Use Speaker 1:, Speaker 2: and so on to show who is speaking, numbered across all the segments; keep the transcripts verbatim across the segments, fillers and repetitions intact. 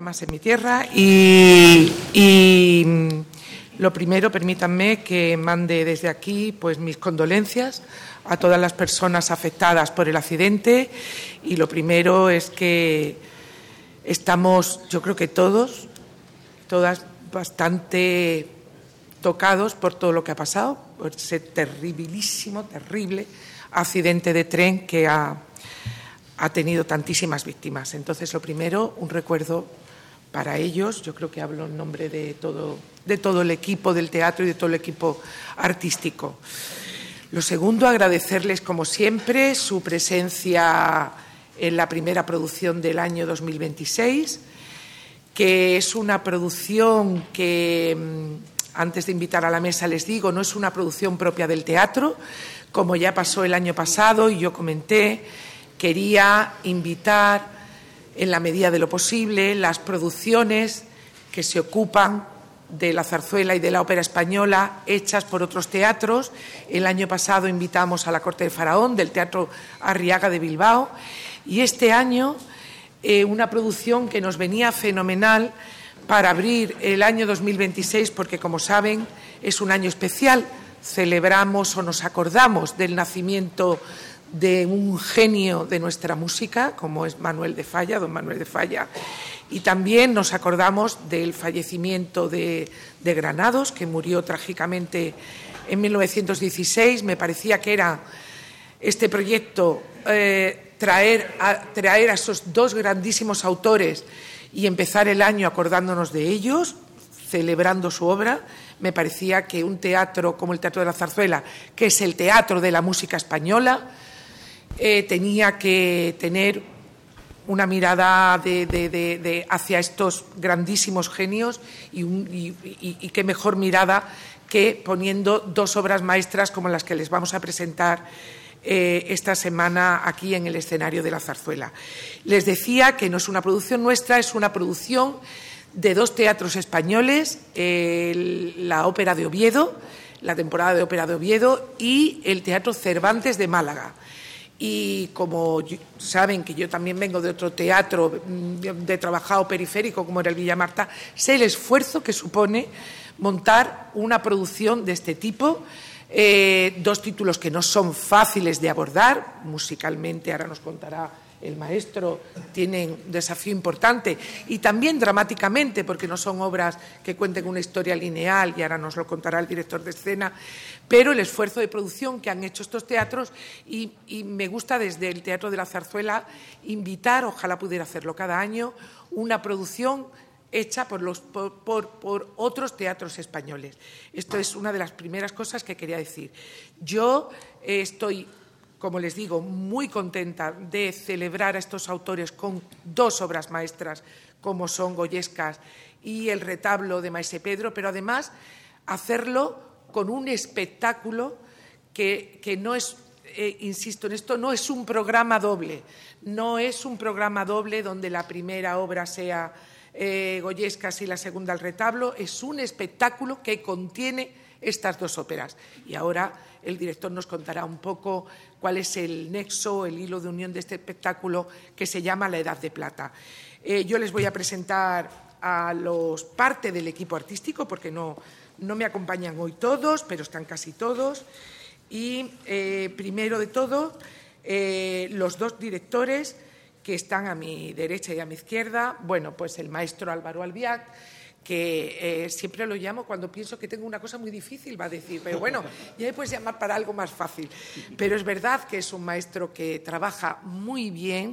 Speaker 1: más en mi tierra y, y lo primero, permítanme que mande desde aquí pues mis condolencias a todas las personas afectadas por el accidente y lo primero es que estamos, yo creo que todos, todas bastante tocados por todo lo que ha pasado, por ese terribilísimo, terrible accidente de tren que ha, ha tenido tantísimas víctimas. Entonces, lo primero, un recuerdo para ellos. Yo creo que hablo en nombre de todo, de todo el equipo del teatro y de todo el equipo artístico. Lo segundo, agradecerles, como siempre, su presencia en la primera producción del año dos mil veintiséis, que es una producción que, antes de invitar a la mesa, les digo, no es una producción propia del teatro, como ya pasó el año pasado y yo comenté, quería invitar, en la medida de lo posible, las producciones que se ocupan de la zarzuela y de la ópera española hechas por otros teatros. El año pasado invitamos a la Corte del Faraón, del Teatro Arriaga de Bilbao, y este año eh, una producción que nos venía fenomenal para abrir el año dos mil veintiséis, porque, como saben, es un año especial. Celebramos o nos acordamos del nacimiento de un genio de nuestra música, como es Manuel de Falla, don Manuel de Falla, y también nos acordamos del fallecimiento de, de Granados, que murió trágicamente en mil novecientos dieciséis. Me parecía que era este proyecto eh, traer, a, traer a esos dos grandísimos autores y empezar el año acordándonos de ellos, celebrando su obra. Me parecía que un teatro como el Teatro de la Zarzuela, que es el teatro de la música española, eh, tenía que tener una mirada de, de, de, de hacia estos grandísimos genios y, un, y, y, y qué mejor mirada que poniendo dos obras maestras como las que les vamos a presentar eh, esta semana aquí en el escenario de la Zarzuela. Les decía que no es una producción nuestra, es una producción de dos teatros españoles, eh, la Ópera de Oviedo, la temporada de Ópera de Oviedo y el Teatro Cervantes de Málaga. Y como saben que yo también vengo de otro teatro de trabajado periférico como era el Villa Marta, sé el esfuerzo que supone montar una producción de este tipo, eh, dos títulos que no son fáciles de abordar musicalmente, ahora nos contará el maestro, tienen un desafío importante y también dramáticamente, porque no son obras que cuenten una historia lineal y ahora nos lo contará el director de escena, pero el esfuerzo de producción que han hecho estos teatros y, y me gusta desde el Teatro de la Zarzuela invitar, ojalá pudiera hacerlo cada año, una producción hecha por, los, por, por, por otros teatros españoles. Esto es una de las primeras cosas que quería decir. Yo eh, estoy, como les digo, muy contenta de celebrar a estos autores con dos obras maestras, como son Goyescas y el retablo de Maese Pedro, pero además hacerlo con un espectáculo que, que no es, eh, insisto en esto, no es un programa doble, no es un programa doble donde la primera obra sea eh, Goyescas y la segunda el retablo, es un espectáculo que contiene estas dos óperas. Y ahora el director nos contará un poco cuál es el nexo, el hilo de unión de este espectáculo que se llama La Edad de Plata. Eh, yo les voy a presentar a los parte del equipo artístico, porque no, no me acompañan hoy todos, pero están casi todos. Y eh, primero de todo, eh, los dos directores que están a mi derecha y a mi izquierda. Bueno, pues el maestro Álvaro Albiac, que eh, siempre lo llamo cuando pienso que tengo una cosa muy difícil, va a decir, pero bueno, ya me puedes llamar para algo más fácil. Pero es verdad que es un maestro que trabaja muy bien,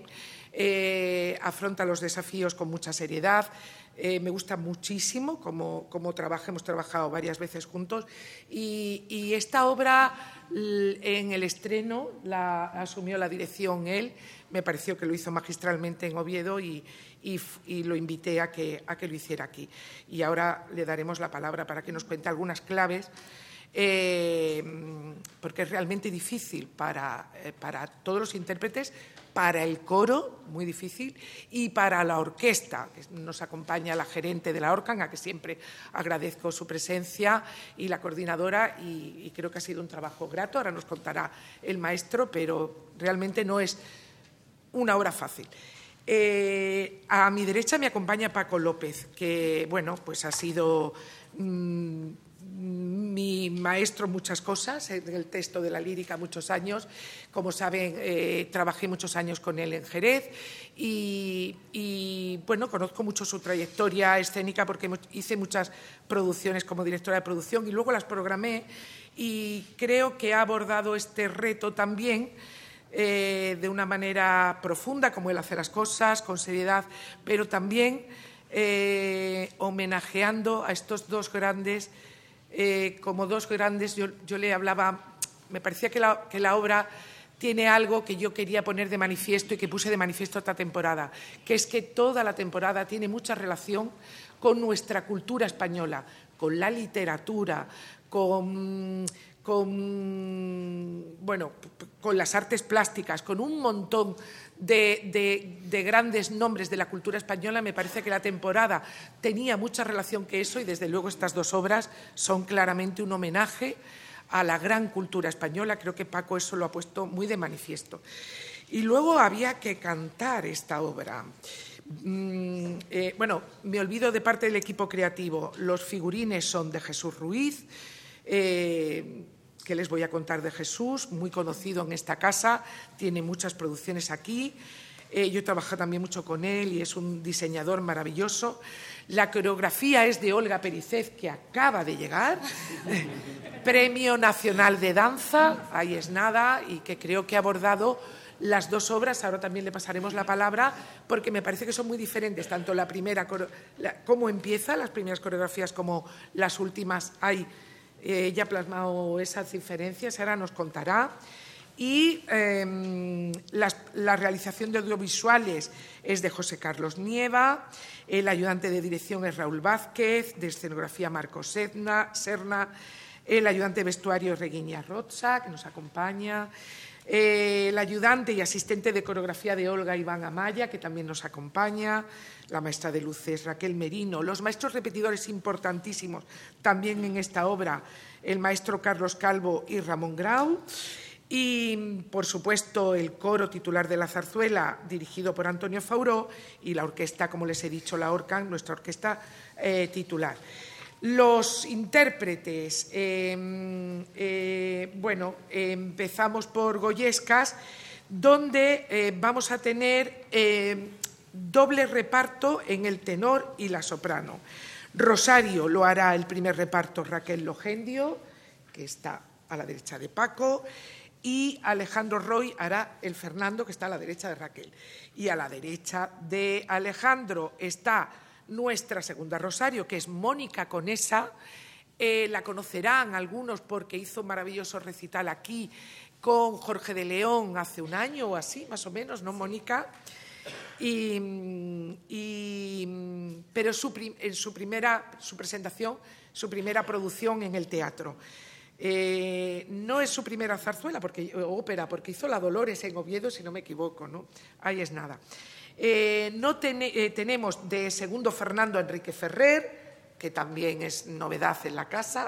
Speaker 1: eh, afronta los desafíos con mucha seriedad. Eh, me gusta muchísimo cómo, cómo trabaja, hemos trabajado varias veces juntos y, y esta obra en el estreno la asumió la dirección él, me pareció que lo hizo magistralmente en Oviedo y, y, y lo invité a que, a que lo hiciera aquí. Y ahora le daremos la palabra para que nos cuente algunas claves, eh, porque es realmente difícil para, eh, para todos los intérpretes, para el coro, muy difícil, y para la orquesta. Nos acompaña la gerente de la Orcan, a que siempre agradezco su presencia, y la coordinadora, y, y creo que ha sido un trabajo grato. Ahora nos contará el maestro, pero realmente no es una obra fácil. Eh, a mi derecha me acompaña Paco López, que, bueno, pues ha sido mmm, mi maestro en muchas cosas, en el texto de la lírica muchos años. Como saben, eh, trabajé muchos años con él en Jerez y, y, bueno, conozco mucho su trayectoria escénica porque hice muchas producciones como directora de producción y luego las programé, y creo que ha abordado este reto también eh, de una manera profunda, como él hace las cosas, con seriedad, pero también eh, homenajeando a estos dos grandes. Eh, como dos grandes, yo, yo le hablaba, me parecía que la, que la obra tiene algo que yo quería poner de manifiesto y que puse de manifiesto esta temporada, que es que toda la temporada tiene mucha relación con nuestra cultura española, con la literatura, con, con, bueno, con las artes plásticas, con un montón de, de, de grandes nombres de la cultura española. Me parece que la temporada tenía mucha relación que eso, y desde luego estas dos obras son claramente un homenaje a la gran cultura española. Creo que Paco eso lo ha puesto muy de manifiesto. Y luego había que cantar esta obra. Mm, eh, bueno, me olvido de parte del equipo creativo. Los figurines son de Jesús Ruiz. Eh, ¿Qué les voy a contar de Jesús? Muy conocido en esta casa, tiene muchas producciones aquí. Eh, yo he trabajado también mucho con él y es un diseñador maravilloso. La coreografía es de Olga Pericez, que acaba de llegar, Premio Nacional de Danza, ahí es nada, y que creo que ha abordado las dos obras. Ahora también le pasaremos la palabra, porque me parece que son muy diferentes, tanto la primera, la, cómo empieza, las primeras coreografías, como las últimas. Hay ella ha plasmado esas diferencias, ahora nos contará. Y eh, las, la realización de audiovisuales es de José Carlos Nieva, el ayudante de dirección es Raúl Vázquez, de escenografía Marcos Serna, Serna, el ayudante de vestuario es Reguiña Rocha, que nos acompaña, eh, el ayudante y asistente de coreografía de Olga, Iván Amaya, que también nos acompaña, la maestra de luces Raquel Merino, los maestros repetidores importantísimos también en esta obra, el maestro Carlos Calvo y Ramón Grau, y, por supuesto, el coro titular de la zarzuela, dirigido por Antonio Fauró, y la orquesta, como les he dicho, la ORCAN, nuestra orquesta eh, titular. Los intérpretes, eh, eh, bueno, eh, empezamos por Goyescas, donde eh, vamos a tener eh, doble reparto en el tenor y la soprano. Rosario lo hará el primer reparto Raquel Logendio, que está a la derecha de Paco, y Alejandro Roy hará el Fernando, que está a la derecha de Raquel. Y a la derecha de Alejandro está nuestra segunda Rosario, que es Mónica Conesa. Eh, la conocerán algunos porque hizo un maravilloso recital aquí con Jorge de León hace un año o así, más o menos, ¿no, Mónica? Y, y, pero su, en su primera su presentación, su primera producción en el teatro. Eh, no es su primera zarzuela, porque, ópera, porque hizo La Dolores en Oviedo, si no me equivoco, ¿no? Ahí es nada. Eh, no ten, eh, tenemos de segundo Fernando a Enrique Ferrer, que también es novedad en la casa,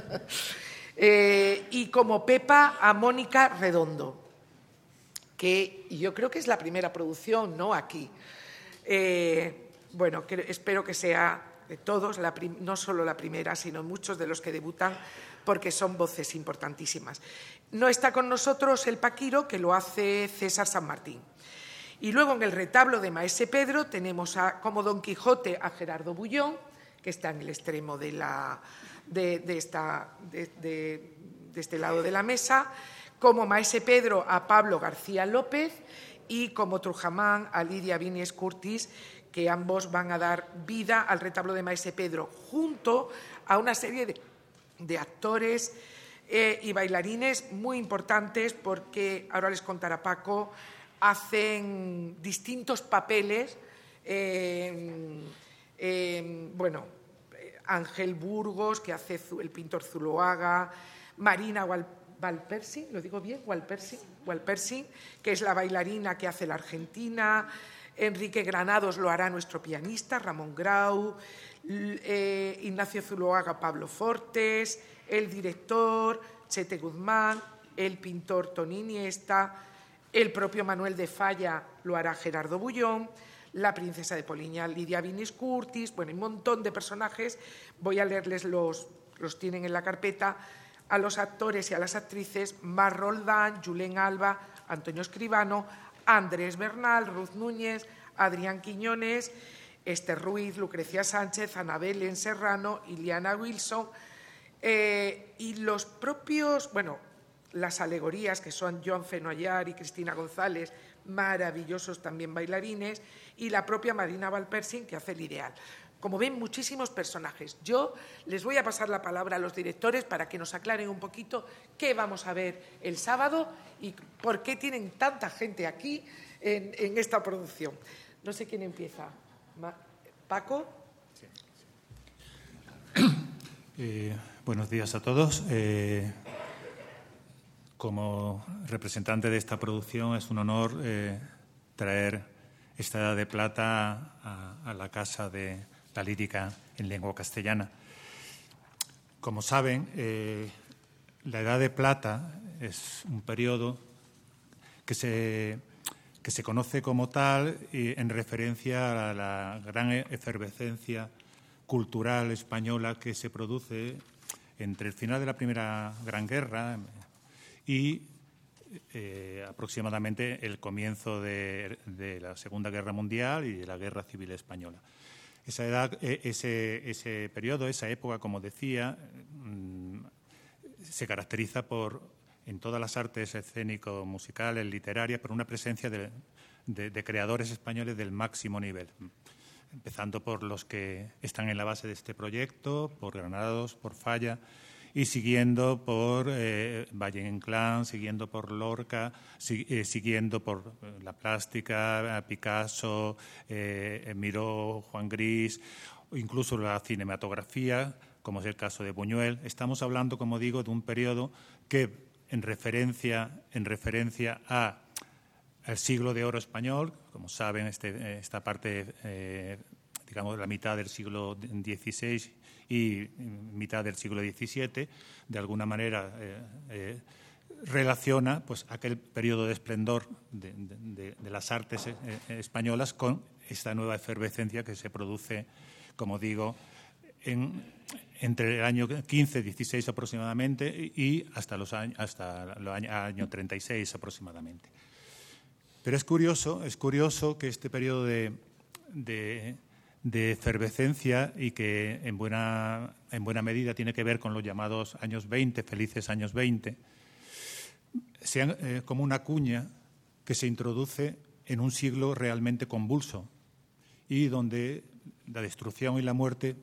Speaker 1: eh, y como Pepa a Mónica Redondo, que yo creo que es la primera producción, ¿no? Aquí. Eh, bueno, que, espero que sea de todos, la prim, no solo la primera, sino muchos de los que debutan, porque son voces importantísimas. No está con nosotros el Paquiro, que lo hace César San Martín. Y luego en el retablo de Maese Pedro tenemos a, como Don Quijote a Gerardo Bullón, que está en el extremo de, la, de, de, esta, de, de, de este lado de la mesa, como Maese Pedro a Pablo García López y como Trujamán a Lidia Vinies Curtis, que ambos van a dar vida al retablo de Maese Pedro, junto a una serie de, de actores eh, y bailarines muy importantes, porque ahora les contará Paco, hacen distintos papeles. Eh, eh, bueno, Ángel Burgos, que hace el pintor Zuloaga, Marina Walpersing, ¿lo digo bien? Walpersing, Walpersing, que es la bailarina que hace la Argentina. Enrique Granados lo hará nuestro pianista, Ramón Grau, eh, Ignacio Zuloaga, Pablo Fortes, el director, Chete Guzmán, el pintor Tony Iniesta, El propio Manuel de Falla lo hará Gerardo Bullón, la princesa de Poliña, Lidia Vinis Curtis, bueno, un montón de personajes. Voy a leerles los, los tienen en la carpeta. A los actores y a las actrices: Mar Roldán, Julen Alba, Antonio Escribano, Andrés Bernal, Ruth Núñez, Adrián Quiñones, Esther Ruiz, Lucrecia Sánchez, Ana Belén Serrano, Iliana Wilson, eh, y los propios, bueno, las alegorías, que son Joan Fenollar y Cristina González, maravillosos también bailarines, y la propia Marina Valpersin, que hace el ideal. Como ven, muchísimos personajes. Yo les voy a pasar la palabra a los directores para que nos aclaren un poquito qué vamos a ver el sábado y por qué tienen tanta gente aquí en, en esta producción. No sé quién empieza. ¿Paco?
Speaker 2: Sí, sí. Eh, buenos días a todos. Eh, como representante de esta producción es un honor eh, traer esta Edad de Plata a, a la Casa de la Lírica en Lengua Castellana. Como saben, eh, la Edad de Plata es un periodo que se, que se conoce como tal y en referencia a la gran efervescencia cultural española que se produce entre el final de la Primera Gran Guerra y eh, aproximadamente el comienzo de, de la Segunda Guerra Mundial y de la Guerra Civil Española. Esa edad, ese, ese periodo, esa época, como decía, se caracteriza por, en todas las artes escénico, musicales, literarias, por una presencia de, de, de creadores españoles del máximo nivel, empezando por los que están en la base de este proyecto, por Granados, por Falla, y siguiendo por eh, Valle Inclán, siguiendo por Lorca, si, eh, siguiendo por eh, la plástica, Picasso, eh, Miró, Juan Gris, o incluso la cinematografía, como es el caso de Buñuel. Estamos hablando, como digo, de un periodo que, en referencia, en referencia a al siglo de oro español, como saben, este, esta parte, eh, digamos, la mitad del siglo dieciséis y mitad del siglo diecisiete, de alguna manera eh, eh, relaciona pues, aquel periodo de esplendor de, de, de las artes eh, españolas con esta nueva efervescencia que se produce, como digo, en, entre el año quince, dieciséis aproximadamente y hasta los años, hasta el año, año treinta y seis aproximadamente. Pero es curioso, es curioso que este periodo de, de, de efervescencia y que en buena, en buena medida tiene que ver con los llamados años veinte, felices años veinte, sean eh, como una cuña que se introduce en un siglo realmente convulso y donde la destrucción y la muerte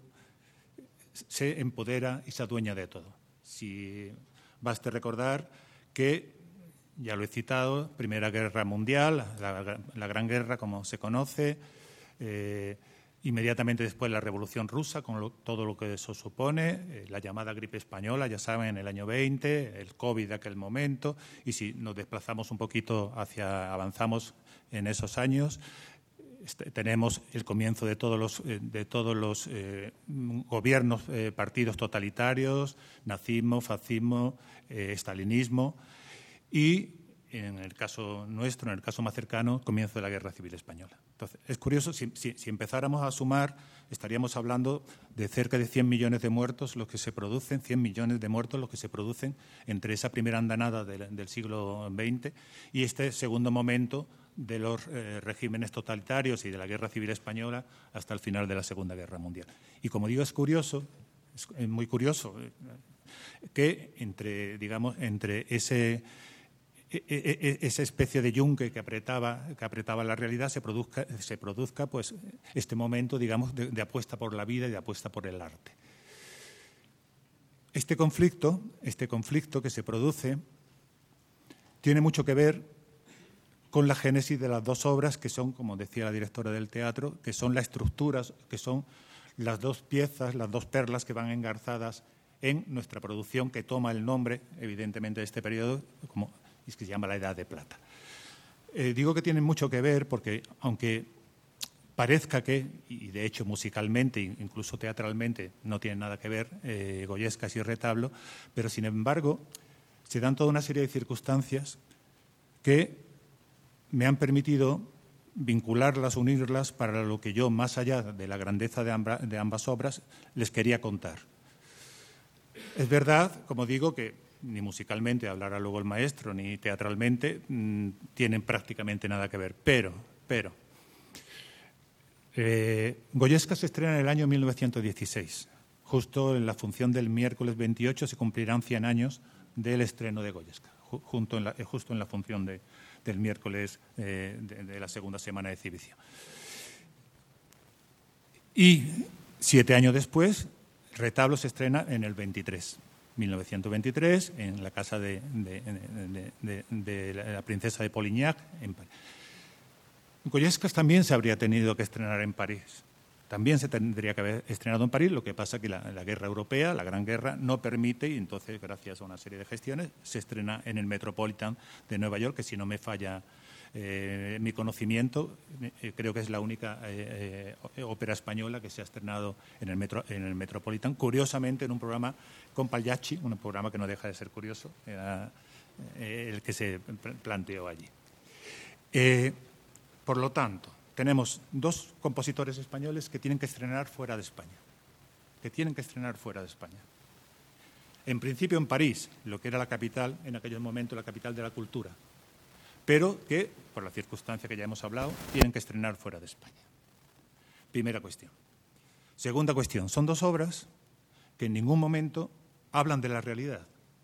Speaker 2: se empodera y se adueña de todo. Si baste recordar que, ya lo he citado, Primera Guerra Mundial, la, la Gran Guerra, como se conoce, eh, inmediatamente después la Revolución Rusa, con lo, todo lo que eso supone, eh, la llamada gripe española, ya saben, en el año veinte, el COVID de aquel momento, y si nos desplazamos un poquito hacia, avanzamos en esos años, este, tenemos el comienzo de todos los, eh, de todos los eh, gobiernos, eh, partidos totalitarios, nazismo, fascismo, eh, estalinismo, y en el caso nuestro, en el caso más cercano, comienzo de la Guerra Civil Española. Entonces, es curioso, si, si, si empezáramos a sumar, estaríamos hablando de cerca de cien millones de muertos los que se producen, cien millones de muertos los que se producen entre esa primera andanada de, del siglo veinte y este segundo momento de los eh, regímenes totalitarios y de la Guerra Civil Española hasta el final de la Segunda Guerra Mundial. Y como digo, es curioso, es muy curioso, eh, que entre, digamos, entre ese... esa especie de yunque que apretaba, que apretaba la realidad se produzca, se produzca pues, este momento, digamos, de, de apuesta por la vida y de apuesta por el arte. Este conflicto, este conflicto que se produce tiene mucho que ver con la génesis de las dos obras que son, como decía la directora del teatro, que son las estructuras, que son las dos piezas, las dos perlas que van engarzadas en nuestra producción, que toma el nombre, evidentemente, de este periodo, como y que se llama la Edad de Plata. Eh, digo que tienen mucho que ver porque, aunque parezca que, y de hecho musicalmente, incluso teatralmente, no tienen nada que ver, eh, Goyescas y Retablo, pero sin embargo se dan toda una serie de circunstancias que me han permitido vincularlas, unirlas para lo que yo, más allá de la grandeza de, amba, de ambas obras, les quería contar. Es verdad, como digo, que ni musicalmente, hablará luego el maestro, ni teatralmente, mmm, tienen prácticamente nada que ver. Pero, pero, eh, Goyesca se estrena en el año mil novecientos dieciséis. Justo en la función del miércoles veintiocho se cumplirán cien años del estreno de Goyesca, junto en la, justo en la función de, del miércoles eh, de, de la segunda semana de exhibición. Y siete años después, el retablo se estrena en el veintitrés. mil novecientos veintitrés, en la casa de, de, de, de, de la princesa de Polignac, en París. Goyesca también se habría tenido que estrenar en París. También se tendría que haber estrenado en París, lo que pasa que la, la guerra europea, la Gran Guerra, no permite, y entonces, gracias a una serie de gestiones, se estrena en el Metropolitan de Nueva York, que si no me falla eh, mi conocimiento, eh, creo que es la única eh, eh, ópera española que se ha estrenado en el, metro, en el Metropolitan, curiosamente en un programa con Pagliacci, un programa que no deja de ser curioso, era eh, el que se planteó allí. Eh, por lo tanto, tenemos dos compositores españoles que tienen que estrenar fuera de España, que tienen que estrenar fuera de España. En principio en París, lo que era la capital, en aquel momento la capital de la cultura, pero que, por la circunstancia que ya hemos hablado, tienen que estrenar fuera de España. Primera cuestión. Segunda cuestión, son dos obras que en ningún momento hablan de la realidad,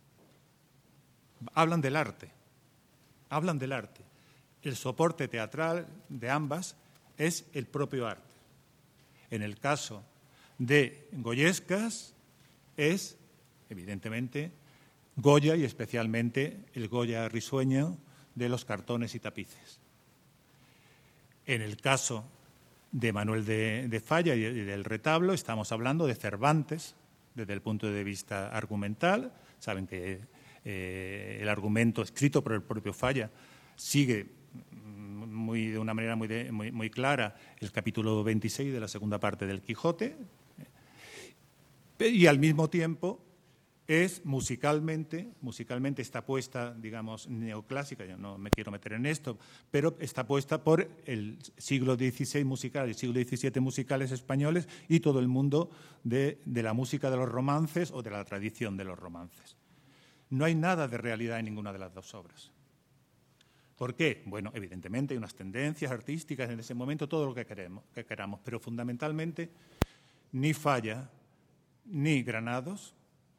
Speaker 2: hablan del arte, hablan del arte. El soporte teatral de ambas es el propio arte. En el caso de Goyescas es, evidentemente, Goya y especialmente el Goya risueño de los cartones y tapices. En el caso de Manuel de, de Falla y del retablo estamos hablando de Cervantes desde el punto de vista argumental. Saben que eh, el argumento escrito por el propio Falla sigue muy, de una manera muy, de, muy, muy clara el capítulo veintiséis de la segunda parte del Quijote, y al mismo tiempo es musicalmente, musicalmente está puesta, digamos, neoclásica, yo no me quiero meter en esto, pero está puesta por el siglo dieciséis musical, el siglo diecisiete musicales españoles y todo el mundo de, de la música de los romances o de la tradición de los romances. No hay nada de realidad en ninguna de las dos obras. ¿Por qué? Bueno, evidentemente hay unas tendencias artísticas en ese momento, todo lo que queremos, que queramos, pero fundamentalmente ni Falla ni Granados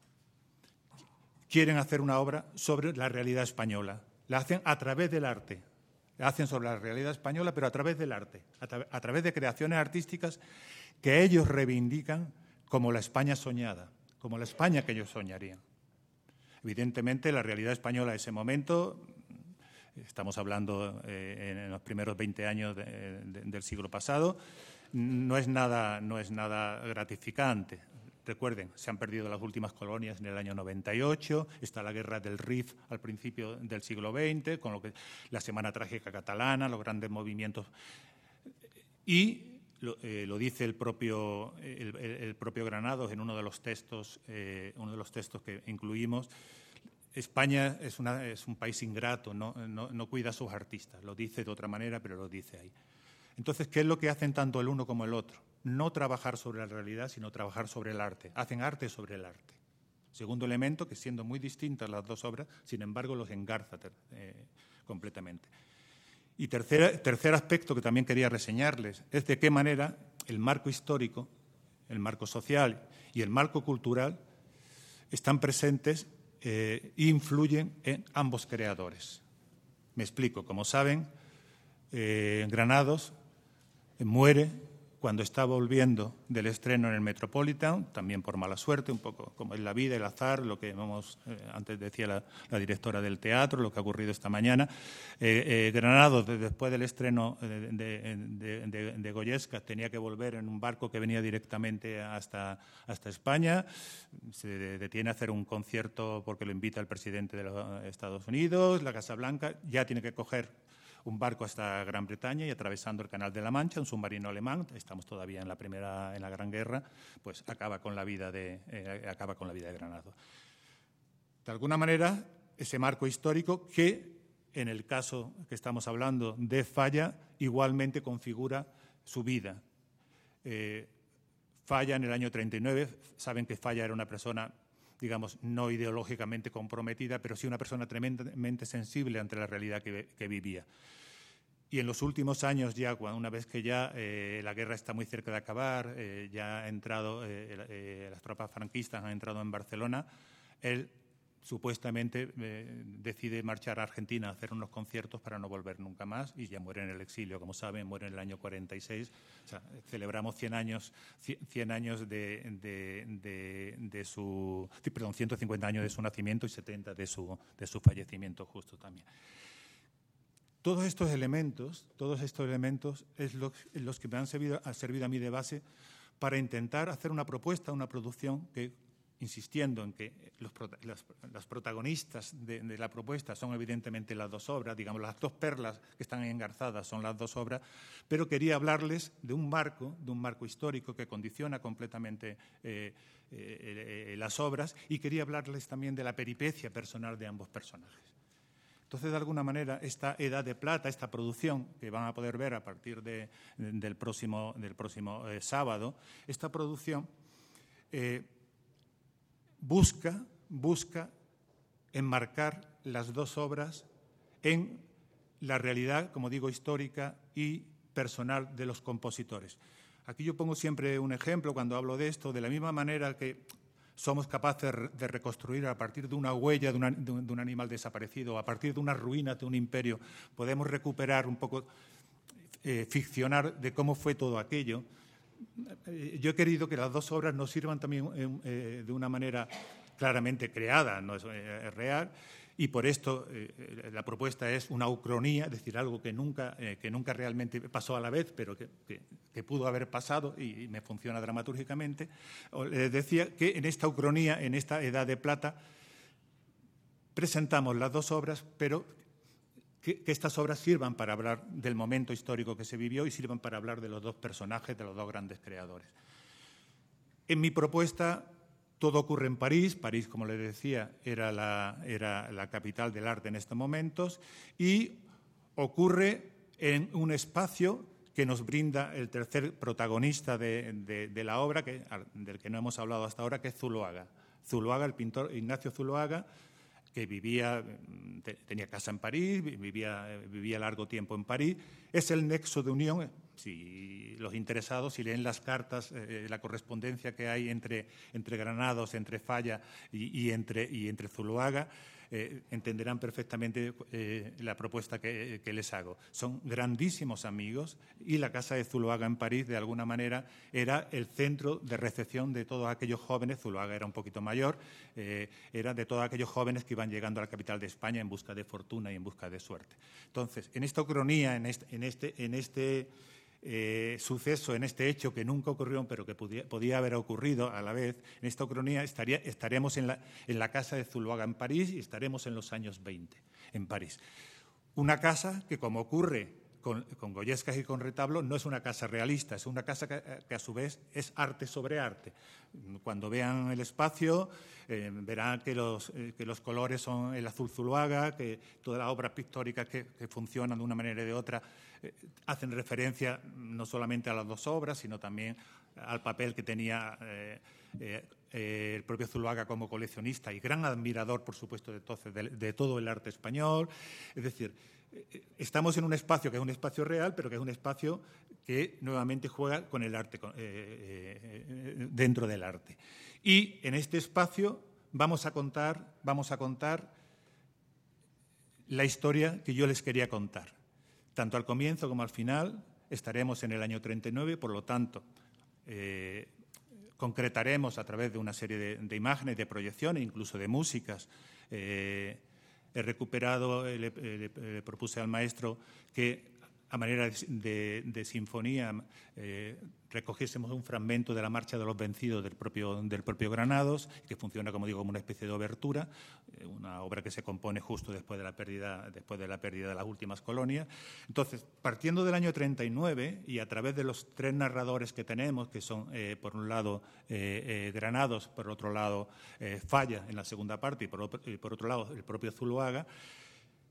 Speaker 2: quieren hacer una obra sobre la realidad española. La hacen a través del arte. La hacen sobre la realidad española, pero a través del arte, a, tra a través de creaciones artísticas que ellos reivindican como la España soñada, como la España que ellos soñarían. Evidentemente, la realidad española de ese momento, estamos hablando eh, en los primeros veinte años de, de, del siglo pasado, no es nada, no es nada gratificante. Recuerden, se han perdido las últimas colonias en el año noventa y ocho, está la guerra del Rif al principio del siglo veinte, con lo que la Semana Trágica Catalana, los grandes movimientos. Y lo, eh, lo dice el propio, el, el propio Granados en uno de los textos, eh, uno de los textos que incluimos. España es, una, es un país ingrato, no, no, no cuida a sus artistas. Lo dice de otra manera, pero lo dice ahí. Entonces, ¿qué es lo que hacen tanto el uno como el otro? No trabajar sobre la realidad, sino trabajar sobre el arte. Hacen arte sobre el arte. Segundo elemento, que siendo muy distintas las dos obras, sin embargo, los engarza eh, completamente. Y tercer, tercer aspecto que también quería reseñarles es de qué manera el marco histórico, el marco social y el marco cultural están presentes e eh, influyen en ambos creadores. Me explico. Como saben, eh, Granados eh, muere cuando está volviendo del estreno en el Metropolitan, también por mala suerte, un poco como es la vida, el azar, lo que vamos, eh, antes decía la, la directora del teatro, lo que ha ocurrido esta mañana. Eh, eh, Granados, después del estreno de, de, de, de, de Goyesca, tenía que volver en un barco que venía directamente hasta, hasta España. Se detiene a hacer un concierto porque lo invita el presidente de los Estados Unidos, la Casa Blanca, ya tiene que coger un barco hasta Gran Bretaña y atravesando el Canal de la Mancha, un submarino alemán, estamos todavía en la primera, en la Gran Guerra, pues acaba con la vida de, eh, acaba con la vida de Granados. De alguna manera, ese marco histórico que en el caso que estamos hablando de Falla, igualmente configura su vida. Eh, Falla en el año treinta y nueve, saben que Falla era una persona, digamos, no ideológicamente comprometida, pero sí una persona tremendamente sensible ante la realidad que, que vivía. Y en los últimos años, ya una vez que ya eh, la guerra está muy cerca de acabar, eh, ya ha entrado, eh, eh, las tropas franquistas han entrado en Barcelona, él supuestamente eh, decide marchar a Argentina a hacer unos conciertos para no volver nunca más y ya muere en el exilio. Como saben, muere en el año cuarenta y seis. O sea, celebramos cien años, cien años de, de, de, de su... Perdón, ciento cincuenta años de su nacimiento y setenta de su, de su fallecimiento justo también. Todos estos elementos, todos estos elementos es los, los que me han servido, han servido a mí de base para intentar hacer una propuesta, una producción que, insistiendo en que los, las, las protagonistas de, de la propuesta son evidentemente las dos obras, digamos, las dos perlas que están engarzadas son las dos obras, pero quería hablarles de un marco, de un marco histórico que condiciona completamente eh, eh, eh, las obras, y quería hablarles también de la peripecia personal de ambos personajes. Entonces, de alguna manera, esta Edad de Plata, esta producción que van a poder ver a partir de, de, del próximo, del próximo eh, sábado, esta producción eh, busca, busca enmarcar las dos obras en la realidad, como digo, histórica y personal de los compositores. Aquí yo pongo siempre un ejemplo cuando hablo de esto, de la misma manera que somos capaces de reconstruir a partir de una huella de, una, de, un, de un animal desaparecido, a partir de unas ruinas de un imperio, podemos recuperar un poco, eh, ficcionar de cómo fue todo aquello. Eh, yo he querido que las dos obras nos sirvan también eh, de una manera claramente creada, no es, eh, es real, y por esto eh, la propuesta es una ucronía, es decir, algo que nunca, eh, que nunca realmente pasó a la vez, pero que, que, que pudo haber pasado y, y me funciona dramatúrgicamente. Les decía que en esta ucronía, en esta Edad de Plata, presentamos las dos obras, pero que, que estas obras sirvan para hablar del momento histórico que se vivió y sirvan para hablar de los dos personajes, de los dos grandes creadores. En mi propuesta, todo ocurre en París. París, como les decía, era la, era la capital del arte en estos momentos, y ocurre en un espacio que nos brinda el tercer protagonista de, de, de la obra, que, del que no hemos hablado hasta ahora, que es Zuloaga. Zuloaga, el pintor Ignacio Zuloaga, que vivía, tenía casa en París, vivía, vivía largo tiempo en París, es el nexo de unión. Si los interesados, si leen las cartas, eh, la correspondencia que hay entre, entre Granados, entre Falla y, y, entre, y entre Zuloaga, eh, entenderán perfectamente eh, la propuesta que, que les hago. Son grandísimos amigos y la casa de Zuloaga en París, de alguna manera, era el centro de recepción de todos aquellos jóvenes. Zuloaga era un poquito mayor, eh, era de todos aquellos jóvenes que iban llegando a la capital de España en busca de fortuna y en busca de suerte. Entonces, en esta ucronía, en este... En este, en este Eh, suceso, en este hecho que nunca ocurrió, pero que podía, podía haber ocurrido a la vez, en esta ucronía estaría, estaremos en la, en la casa de Zuloaga en París y estaremos en los años veinte en París. Una casa que, como ocurre con, con Goyescas y con Retablo, no es una casa realista, es una casa que, que a su vez es arte sobre arte. Cuando vean el espacio eh, verán que los, eh, que los colores son el azul Zuloaga, que todas las obras pictóricas que, que funcionan de una manera y de otra eh, hacen referencia no solamente a las dos obras, sino también al papel que tenía eh, eh, eh, el propio Zuloaga como coleccionista y gran admirador, por supuesto, de, entonces, de, de todo el arte español. Es decir, estamos en un espacio que es un espacio real, pero que es un espacio que nuevamente juega con el arte, eh, eh, dentro del arte. Y en este espacio vamos a contar, vamos a contar la historia que yo les quería contar. Tanto al comienzo como al final estaremos en el año treinta y nueve, por lo tanto, eh, concretaremos a través de una serie de, de imágenes, de proyecciones, incluso de músicas. Eh, he recuperado, le, le, le propuse al maestro que a manera de, de, de sinfonía eh, recogiésemos un fragmento de la Marcha de los Vencidos del propio, del propio Granados, que funciona, como digo, como una especie de obertura, eh, una obra que se compone justo después de la pérdida, después de la pérdida de las últimas colonias. Entonces, partiendo del año treinta y nueve y a través de los tres narradores que tenemos, que son, eh, por un lado, eh, eh, Granados, por otro lado, eh, Falla en la segunda parte y por, y por otro lado, el propio Zuloaga,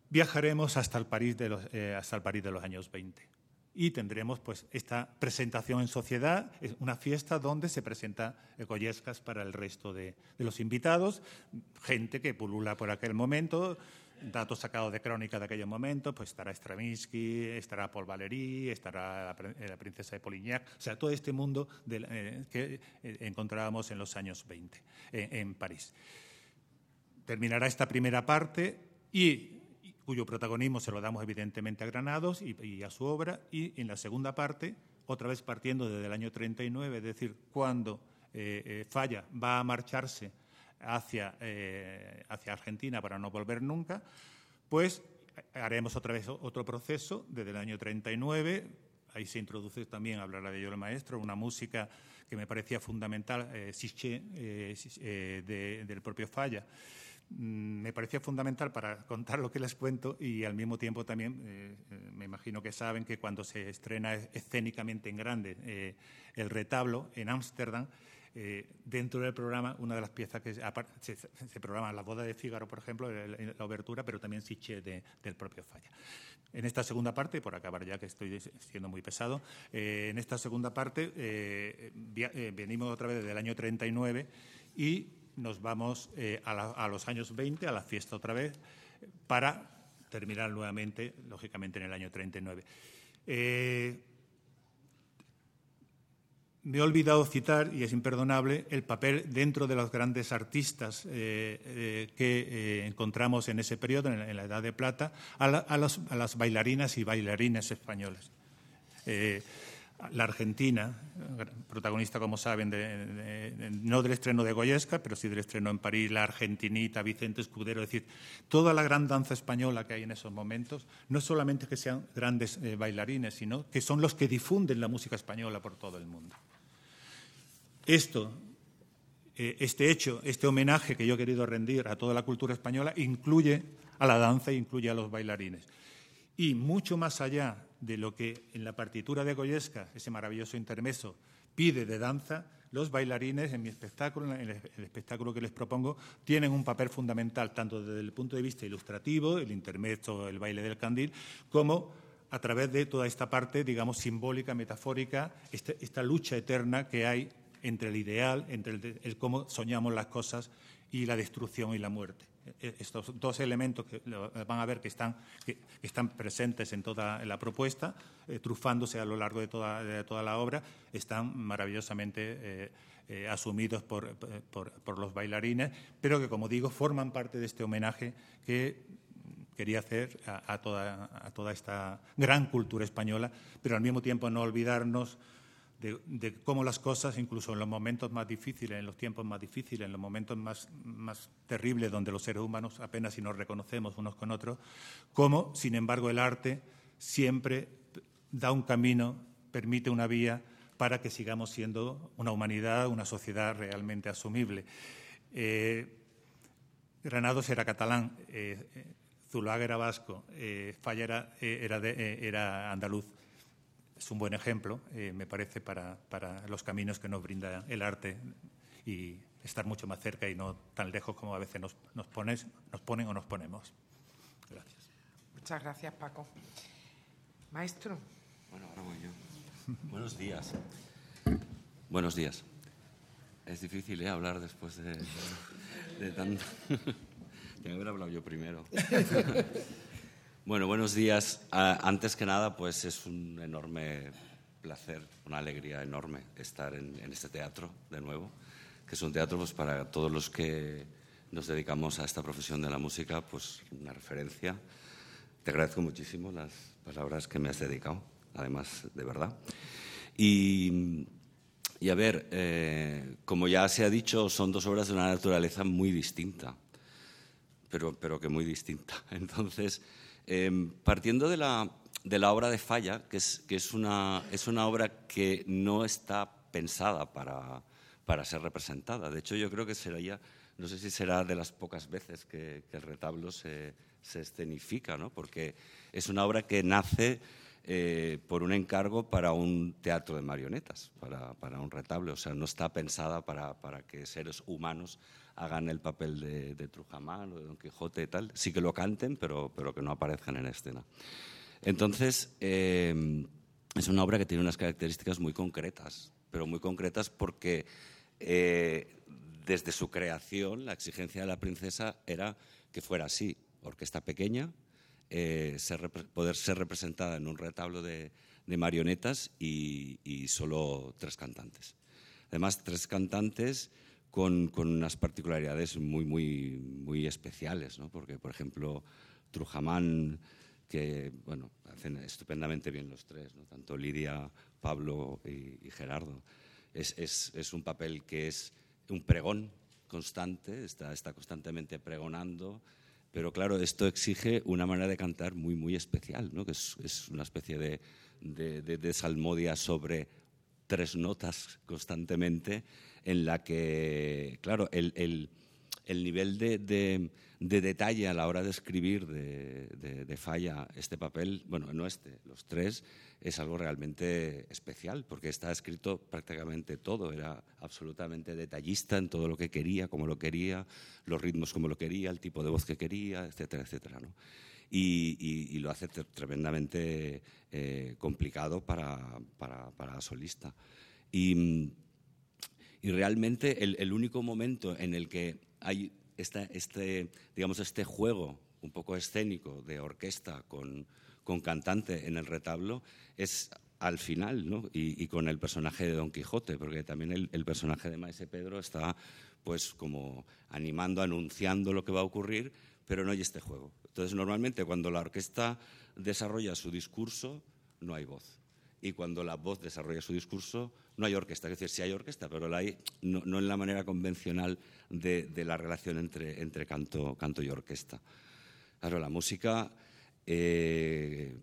Speaker 2: viajaremos hasta el París de los, eh, hasta el París de los años veinte. Y tendremos pues esta presentación en sociedad, es una fiesta donde se presenta Goyescas para el resto de, de los invitados, gente que pulula por aquel momento, datos sacados de crónica de aquel momento, pues estará Stravinsky, estará Paul Valéry, estará la, la princesa de Polignac, o sea, todo este mundo de, eh, que eh, encontrábamos en los años veinte eh, en París. Terminará esta primera parte y cuyo protagonismo se lo damos evidentemente a Granados y, y a su obra, y en la segunda parte, otra vez partiendo desde el año treinta y nueve, es decir, cuando eh, eh, Falla va a marcharse hacia, eh, hacia Argentina para no volver nunca, pues haremos otra vez otro proceso desde el año treinta y nueve, ahí se introduce también, hablará de ello el maestro, una música que me parecía fundamental, eh, Siché, eh, eh, de, del propio Falla. Me parecía fundamental para contar lo que les cuento y al mismo tiempo también eh, me imagino que saben que cuando se estrena escénicamente en grande eh, el retablo en Ámsterdam, eh, dentro del programa una de las piezas que se, se programa, la boda de Fígaro, por ejemplo, la obertura, pero también Siché de, del propio Falla. En esta segunda parte, por acabar ya que estoy siendo muy pesado, eh, en esta segunda parte eh, via, eh, venimos otra vez desde el año treinta y nueve y nos vamos eh, a, la, a los años veinte, a la fiesta otra vez, para terminar nuevamente, lógicamente, en el año treinta y nueve. Eh, me he olvidado citar, y es imperdonable, el papel dentro de los grandes artistas eh, eh, que eh, encontramos en ese periodo, en la, en la Edad de Plata, a, la, a, los, a las bailarinas y bailarines españoles. Eh, La Argentina, protagonista, como saben, de, de, de, no del estreno de Goyesca, pero sí del estreno en París, la Argentinita, Vicente Escudero, es decir, toda la gran danza española que hay en esos momentos, no solamente que sean grandes eh, bailarines, sino que son los que difunden la música española por todo el mundo. Esto, eh, este hecho, este homenaje que yo he querido rendir a toda la cultura española, incluye a la danza e incluye a los bailarines. Y mucho más allá de lo que en la partitura de Goyesca, ese maravilloso intermezzo, pide de danza, los bailarines en mi espectáculo, en el espectáculo que les propongo, tienen un papel fundamental, tanto desde el punto de vista ilustrativo, el intermezzo, el baile del candil, como a través de toda esta parte, digamos, simbólica, metafórica, esta, esta lucha eterna que hay entre el ideal, entre el, el cómo soñamos las cosas y la destrucción y la muerte. Estos dos elementos que van a ver que están, que están presentes en toda la propuesta, eh, trufándose a lo largo de toda, de toda la obra, están maravillosamente eh, eh, asumidos por, por, por los bailarines, pero que, como digo, forman parte de este homenaje que quería hacer a, a, toda, a toda esta gran cultura española, pero al mismo tiempo no olvidarnos De, de cómo las cosas, incluso en los momentos más difíciles, en los tiempos más difíciles, en los momentos más, más terribles, donde los seres humanos apenas si nos reconocemos unos con otros, cómo, sin embargo, el arte siempre da un camino, permite una vía para que sigamos siendo una humanidad, una sociedad realmente asumible. Eh, Granados era catalán, eh, Zuloaga era vasco, eh, Falla era, eh, era, de, eh, era andaluz. Es un buen ejemplo, eh, me parece, para, para los caminos que nos brinda el arte y estar mucho más cerca y no tan lejos como a veces nos, nos, pones, nos ponen o nos ponemos. Gracias.
Speaker 1: Muchas gracias, Paco. Maestro.
Speaker 3: Bueno, ahora voy yo. Buenos días. Buenos días. Es difícil, ¿eh?, hablar después de, de tanto. Tengo que haber hablado yo primero. Bueno, buenos días. Uh, antes que nada, pues es un enorme placer, una alegría enorme estar en, en este teatro de nuevo, que es un teatro pues para todos los que nos dedicamos a esta profesión de la música, pues una referencia. Te agradezco muchísimo las palabras que me has dedicado, además, de verdad. Y, y a ver, eh, como ya se ha dicho, son dos obras de una naturaleza muy distinta, pero, pero que muy distinta. Entonces, Eh, partiendo de la, de la obra de Falla, que, es, que es, una, es una obra que no está pensada para, para ser representada. De hecho, yo creo que sería, no sé si será de las pocas veces que, que el retablo se, se escenifica, ¿no? Porque es una obra que nace eh, por un encargo para un teatro de marionetas, para, para un retablo. O sea, no está pensada para, para que seres humanos hagan el papel de, de Trujamán o de Don Quijote y tal. Sí que lo canten, pero, pero que no aparezcan en escena. Entonces, eh, es una obra que tiene unas características muy concretas, pero muy concretas porque eh, desde su creación la exigencia de la princesa era que fuera así, orquesta pequeña, eh, ser, poder ser representada en un retablo de, de marionetas y, y solo tres cantantes. Además, tres cantantes con, con unas particularidades muy, muy, muy especiales, ¿no? Porque, por ejemplo, Trujamán, que bueno, hacen estupendamente bien los tres, ¿no? Tanto Lidia, Pablo y, y Gerardo. Es, es, es un papel que es un pregón constante, está, está constantemente pregonando, pero claro, esto exige una manera de cantar muy, muy especial, ¿no? Que es, es una especie de, de, de, de salmodia sobre tres notas constantemente, en la que, claro, el, el, el nivel de, de, de detalle a la hora de escribir de, de, de Falla este papel, bueno, no este, los tres, es algo realmente especial, porque está escrito prácticamente todo, era absolutamente detallista en todo lo que quería, como lo quería, los ritmos como lo quería, el tipo de voz que quería, etcétera, etcétera, ¿no? Y, y, y lo hace tremendamente eh, complicado para, para, para la solista. Y, y realmente el, el único momento en el que hay esta, este, digamos, este juego un poco escénico de orquesta con, con cantante en el retablo es al final, ¿no? y, y con el personaje de Don Quijote, porque también el, el personaje de Maese Pedro está pues como animando, anunciando lo que va a ocurrir, pero no hay este juego. Entonces, normalmente cuando la orquesta desarrolla su discurso, no hay voz. Y cuando la voz desarrolla su discurso, no hay orquesta. Es decir, sí hay orquesta, pero la hay no, no en la manera convencional de, de la relación entre, entre canto, canto y orquesta. Claro, la música eh,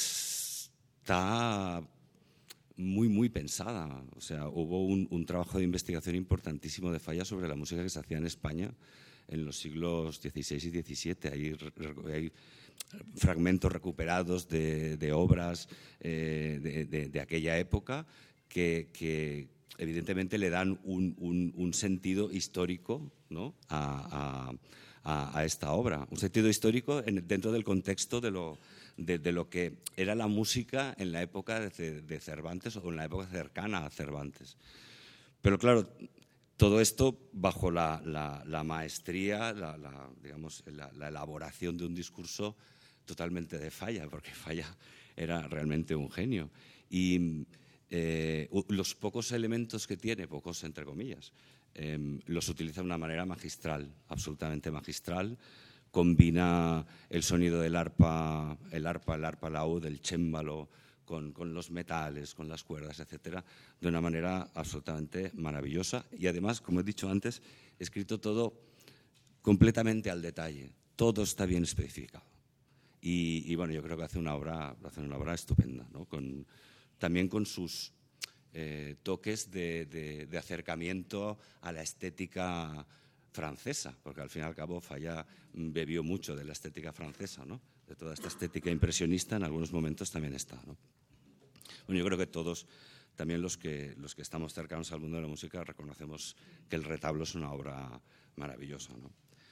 Speaker 3: está muy, muy pensada. O sea, hubo un, un trabajo de investigación importantísimo de Falla sobre la música que se hacía en España en los siglos dieciséis y diecisiete. Hay, hay fragmentos recuperados de, de obras eh, de, de, de aquella época que, que evidentemente le dan un, un, un sentido histórico, ¿no? a, a, a esta obra. Un sentido histórico en, dentro del contexto de lo, de, de lo que era la música en la época de, de Cervantes o en la época cercana a Cervantes. Pero claro, todo esto bajo la, la, la maestría, la, la, digamos, la, la elaboración de un discurso totalmente de Falla, porque Falla era realmente un genio. Y eh, los pocos elementos que tiene, pocos entre comillas, eh, los utiliza de una manera magistral, absolutamente magistral. Combina el sonido del arpa, el arpa, el arpa laúd, del chémbalo, Con, con los metales, con las cuerdas, etcétera, de una manera absolutamente maravillosa. Y además, como he dicho antes, he escrito todo completamente al detalle. Todo está bien especificado. Y, y bueno, yo creo que hace una obra, hace una obra estupenda, ¿no? Con, también con sus eh, toques de, de, de acercamiento a la estética francesa, porque al fin y al cabo Falla bebió mucho de la estética francesa, ¿no? De toda esta estética impresionista en algunos momentos también está, ¿no? Bueno, yo creo que todos, también los que, los que estamos cercanos al mundo de la música, reconocemos que el retablo es una obra maravillosa, ¿no?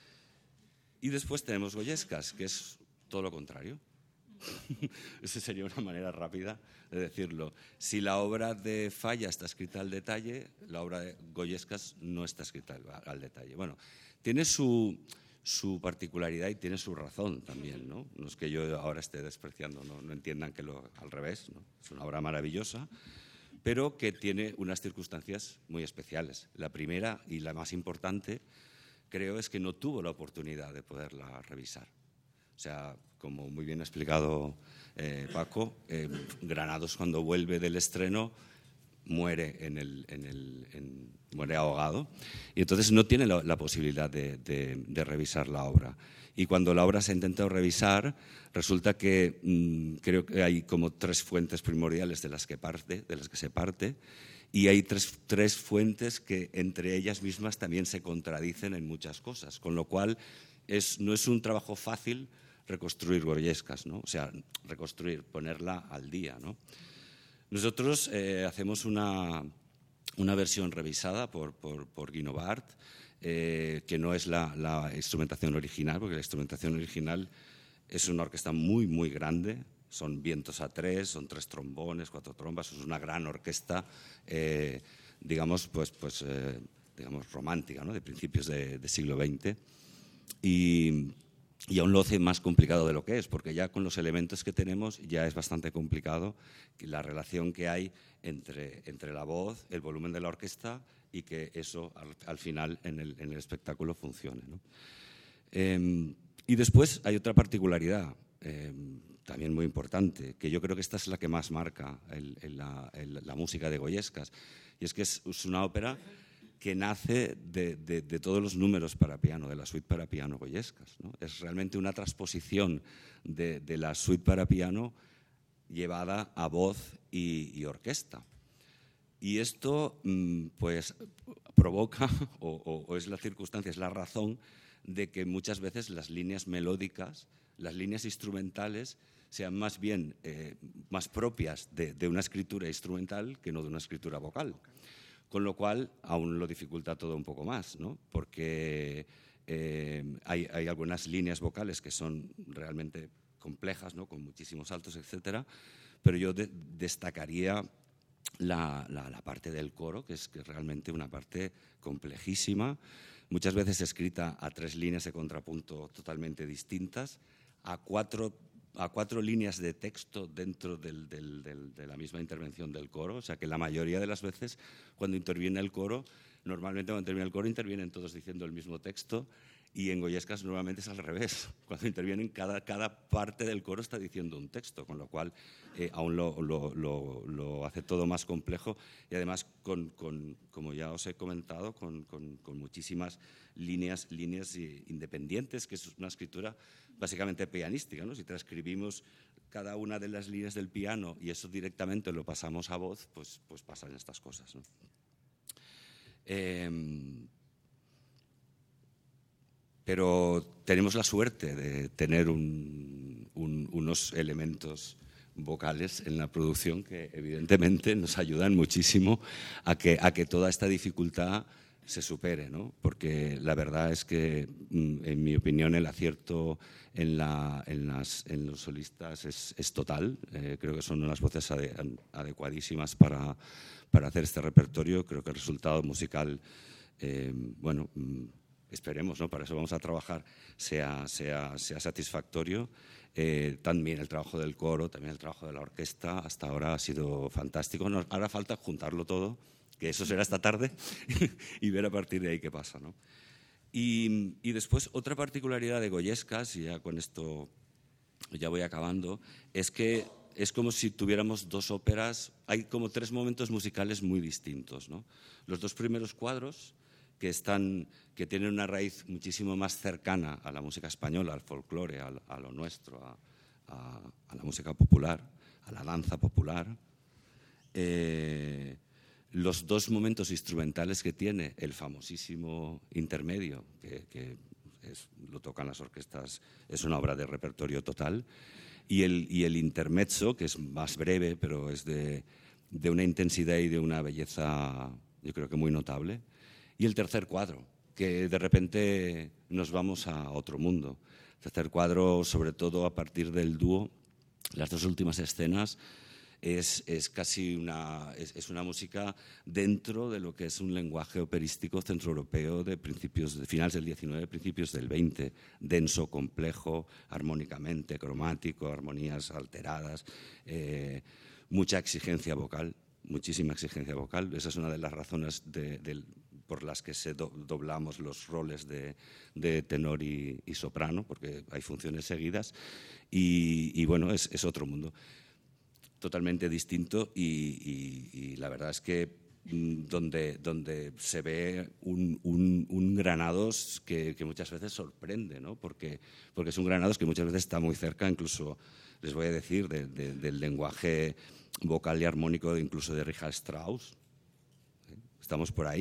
Speaker 3: Y después tenemos Goyescas, que es todo lo contrario. Esa sería una manera rápida de decirlo. Si la obra de Falla está escrita al detalle, la obra de Goyescas no está escrita al detalle. Bueno, tiene su... su particularidad y tiene su razón también, ¿no? No es que yo ahora esté despreciando, no, no entiendan que lo al revés, ¿no? Es una obra maravillosa, pero que tiene unas circunstancias muy especiales. La primera y la más importante, creo, es que no tuvo la oportunidad de poderla revisar. O sea, como muy bien ha explicado eh, Paco, eh, Granados, cuando vuelve del estreno, muere en el, en el en, muere ahogado, y entonces no tiene la, la posibilidad de, de, de revisar la obra. Y cuando la obra se ha intentado revisar, resulta que mmm, creo que hay como tres fuentes primordiales de las que parte, de las que se parte, y hay tres, tres fuentes que entre ellas mismas también se contradicen en muchas cosas, con lo cual es, no es un trabajo fácil reconstruir Goyescas, ¿no? O sea, reconstruir, ponerla al día, ¿no? Nosotros eh, hacemos una, una versión revisada por, por, por Guino Bart, eh, que no es la, la instrumentación original, porque la instrumentación original es una orquesta muy, muy grande. Son vientos a tres, son tres trombones, cuatro trombas, es una gran orquesta, eh, digamos, pues, pues, eh, digamos, romántica, ¿no? De principios de, de siglo veinte. Y, y aún lo hace más complicado de lo que es, porque ya con los elementos que tenemos ya es bastante complicado la relación que hay entre, entre la voz, el volumen de la orquesta y que eso al, al final en el, en el espectáculo funcione, ¿no? Eh, y después hay otra particularidad, eh, también muy importante, que yo creo que esta es la que más marca el, el, la, el, la música de Goyescas, y es que es, es una ópera que nace de, de, de todos los números para piano, de la suite para piano Goyescas, ¿no? Es realmente una transposición de, de la suite para piano llevada a voz y, y orquesta. Y esto pues provoca, o, o, o es la circunstancia, es la razón de que muchas veces las líneas melódicas, las líneas instrumentales, sean más bien eh, más propias de, de una escritura instrumental que no de una escritura vocal. Con lo cual aún lo dificulta todo un poco más, ¿no? Porque eh, hay, hay algunas líneas vocales que son realmente complejas, ¿no? Con muchísimos saltos, etcétera, pero yo de, destacaría la, la, la parte del coro, que es, que es realmente una parte complejísima, muchas veces escrita a tres líneas de contrapunto totalmente distintas, a cuatro, a cuatro líneas de texto dentro del, del, del, de la misma intervención del coro. O sea que la mayoría de las veces cuando interviene el coro, normalmente cuando interviene el coro intervienen todos diciendo el mismo texto, y en Goyescas normalmente es al revés. Cuando intervienen, cada, cada parte del coro está diciendo un texto, con lo cual eh, aún lo, lo, lo, lo hace todo más complejo, y además, con, con, como ya os he comentado, con, con, con muchísimas líneas, líneas independientes, que es una escritura básicamente pianística, ¿no? Si transcribimos cada una de las líneas del piano y eso directamente lo pasamos a voz, pues, pues pasan estas cosas, ¿no? Eh, pero tenemos la suerte de tener un, un, unos elementos vocales en la producción que evidentemente nos ayudan muchísimo a que, a que toda esta dificultad se supere, ¿no? Porque la verdad es que, en mi opinión, el acierto en, la, en, las, en los solistas es, es total. Eh, creo que son unas voces ade, adecuadísimas para, para hacer este repertorio. Creo que el resultado musical, eh, bueno, esperemos, ¿no? Para eso vamos a trabajar, sea, sea, sea satisfactorio. Eh, también el trabajo del coro, también el trabajo de la orquesta, hasta ahora ha sido fantástico. Nos, ahora falta juntarlo todo, que eso será esta tarde, y ver a partir de ahí qué pasa, ¿no? Y, y después, otra particularidad de Goyescas, y ya con esto ya voy acabando, es que es como si tuviéramos dos óperas. Hay como tres momentos musicales muy distintos, ¿no? Los dos primeros cuadros, que, están, que tienen una raíz muchísimo más cercana a la música española, al folclore, a, a lo nuestro, a, a, a la música popular, a la danza popular. Eh, los dos momentos instrumentales que tiene, el famosísimo intermedio, que, que es, lo tocan las orquestas, es una obra de repertorio total, y el, y el intermezzo, que es más breve, pero es de, de una intensidad y de una belleza, yo creo que muy notable. Y el tercer cuadro, que de repente nos vamos a otro mundo. El tercer cuadro, sobre todo a partir del dúo, las dos últimas escenas, es, es casi una, es, es una música dentro de lo que es un lenguaje operístico centroeuropeo de principios, de finales del diecinueve, principios del veinte, denso, complejo, armónicamente, cromático, armonías alteradas, eh, mucha exigencia vocal, muchísima exigencia vocal. Esa es una de las razones de, de, por las que se do, doblamos los roles de, de tenor y, y soprano, porque hay funciones seguidas, y, y bueno, es, es otro mundo totalmente distinto, y, y, y la verdad es que donde, donde se ve un, un, un Granados que, que muchas veces sorprende, ¿no? Porque, porque es un Granados que muchas veces está muy cerca, incluso, les voy a decir, de, de, del lenguaje vocal y armónico de, incluso de Richard Strauss. Estamos por ahí.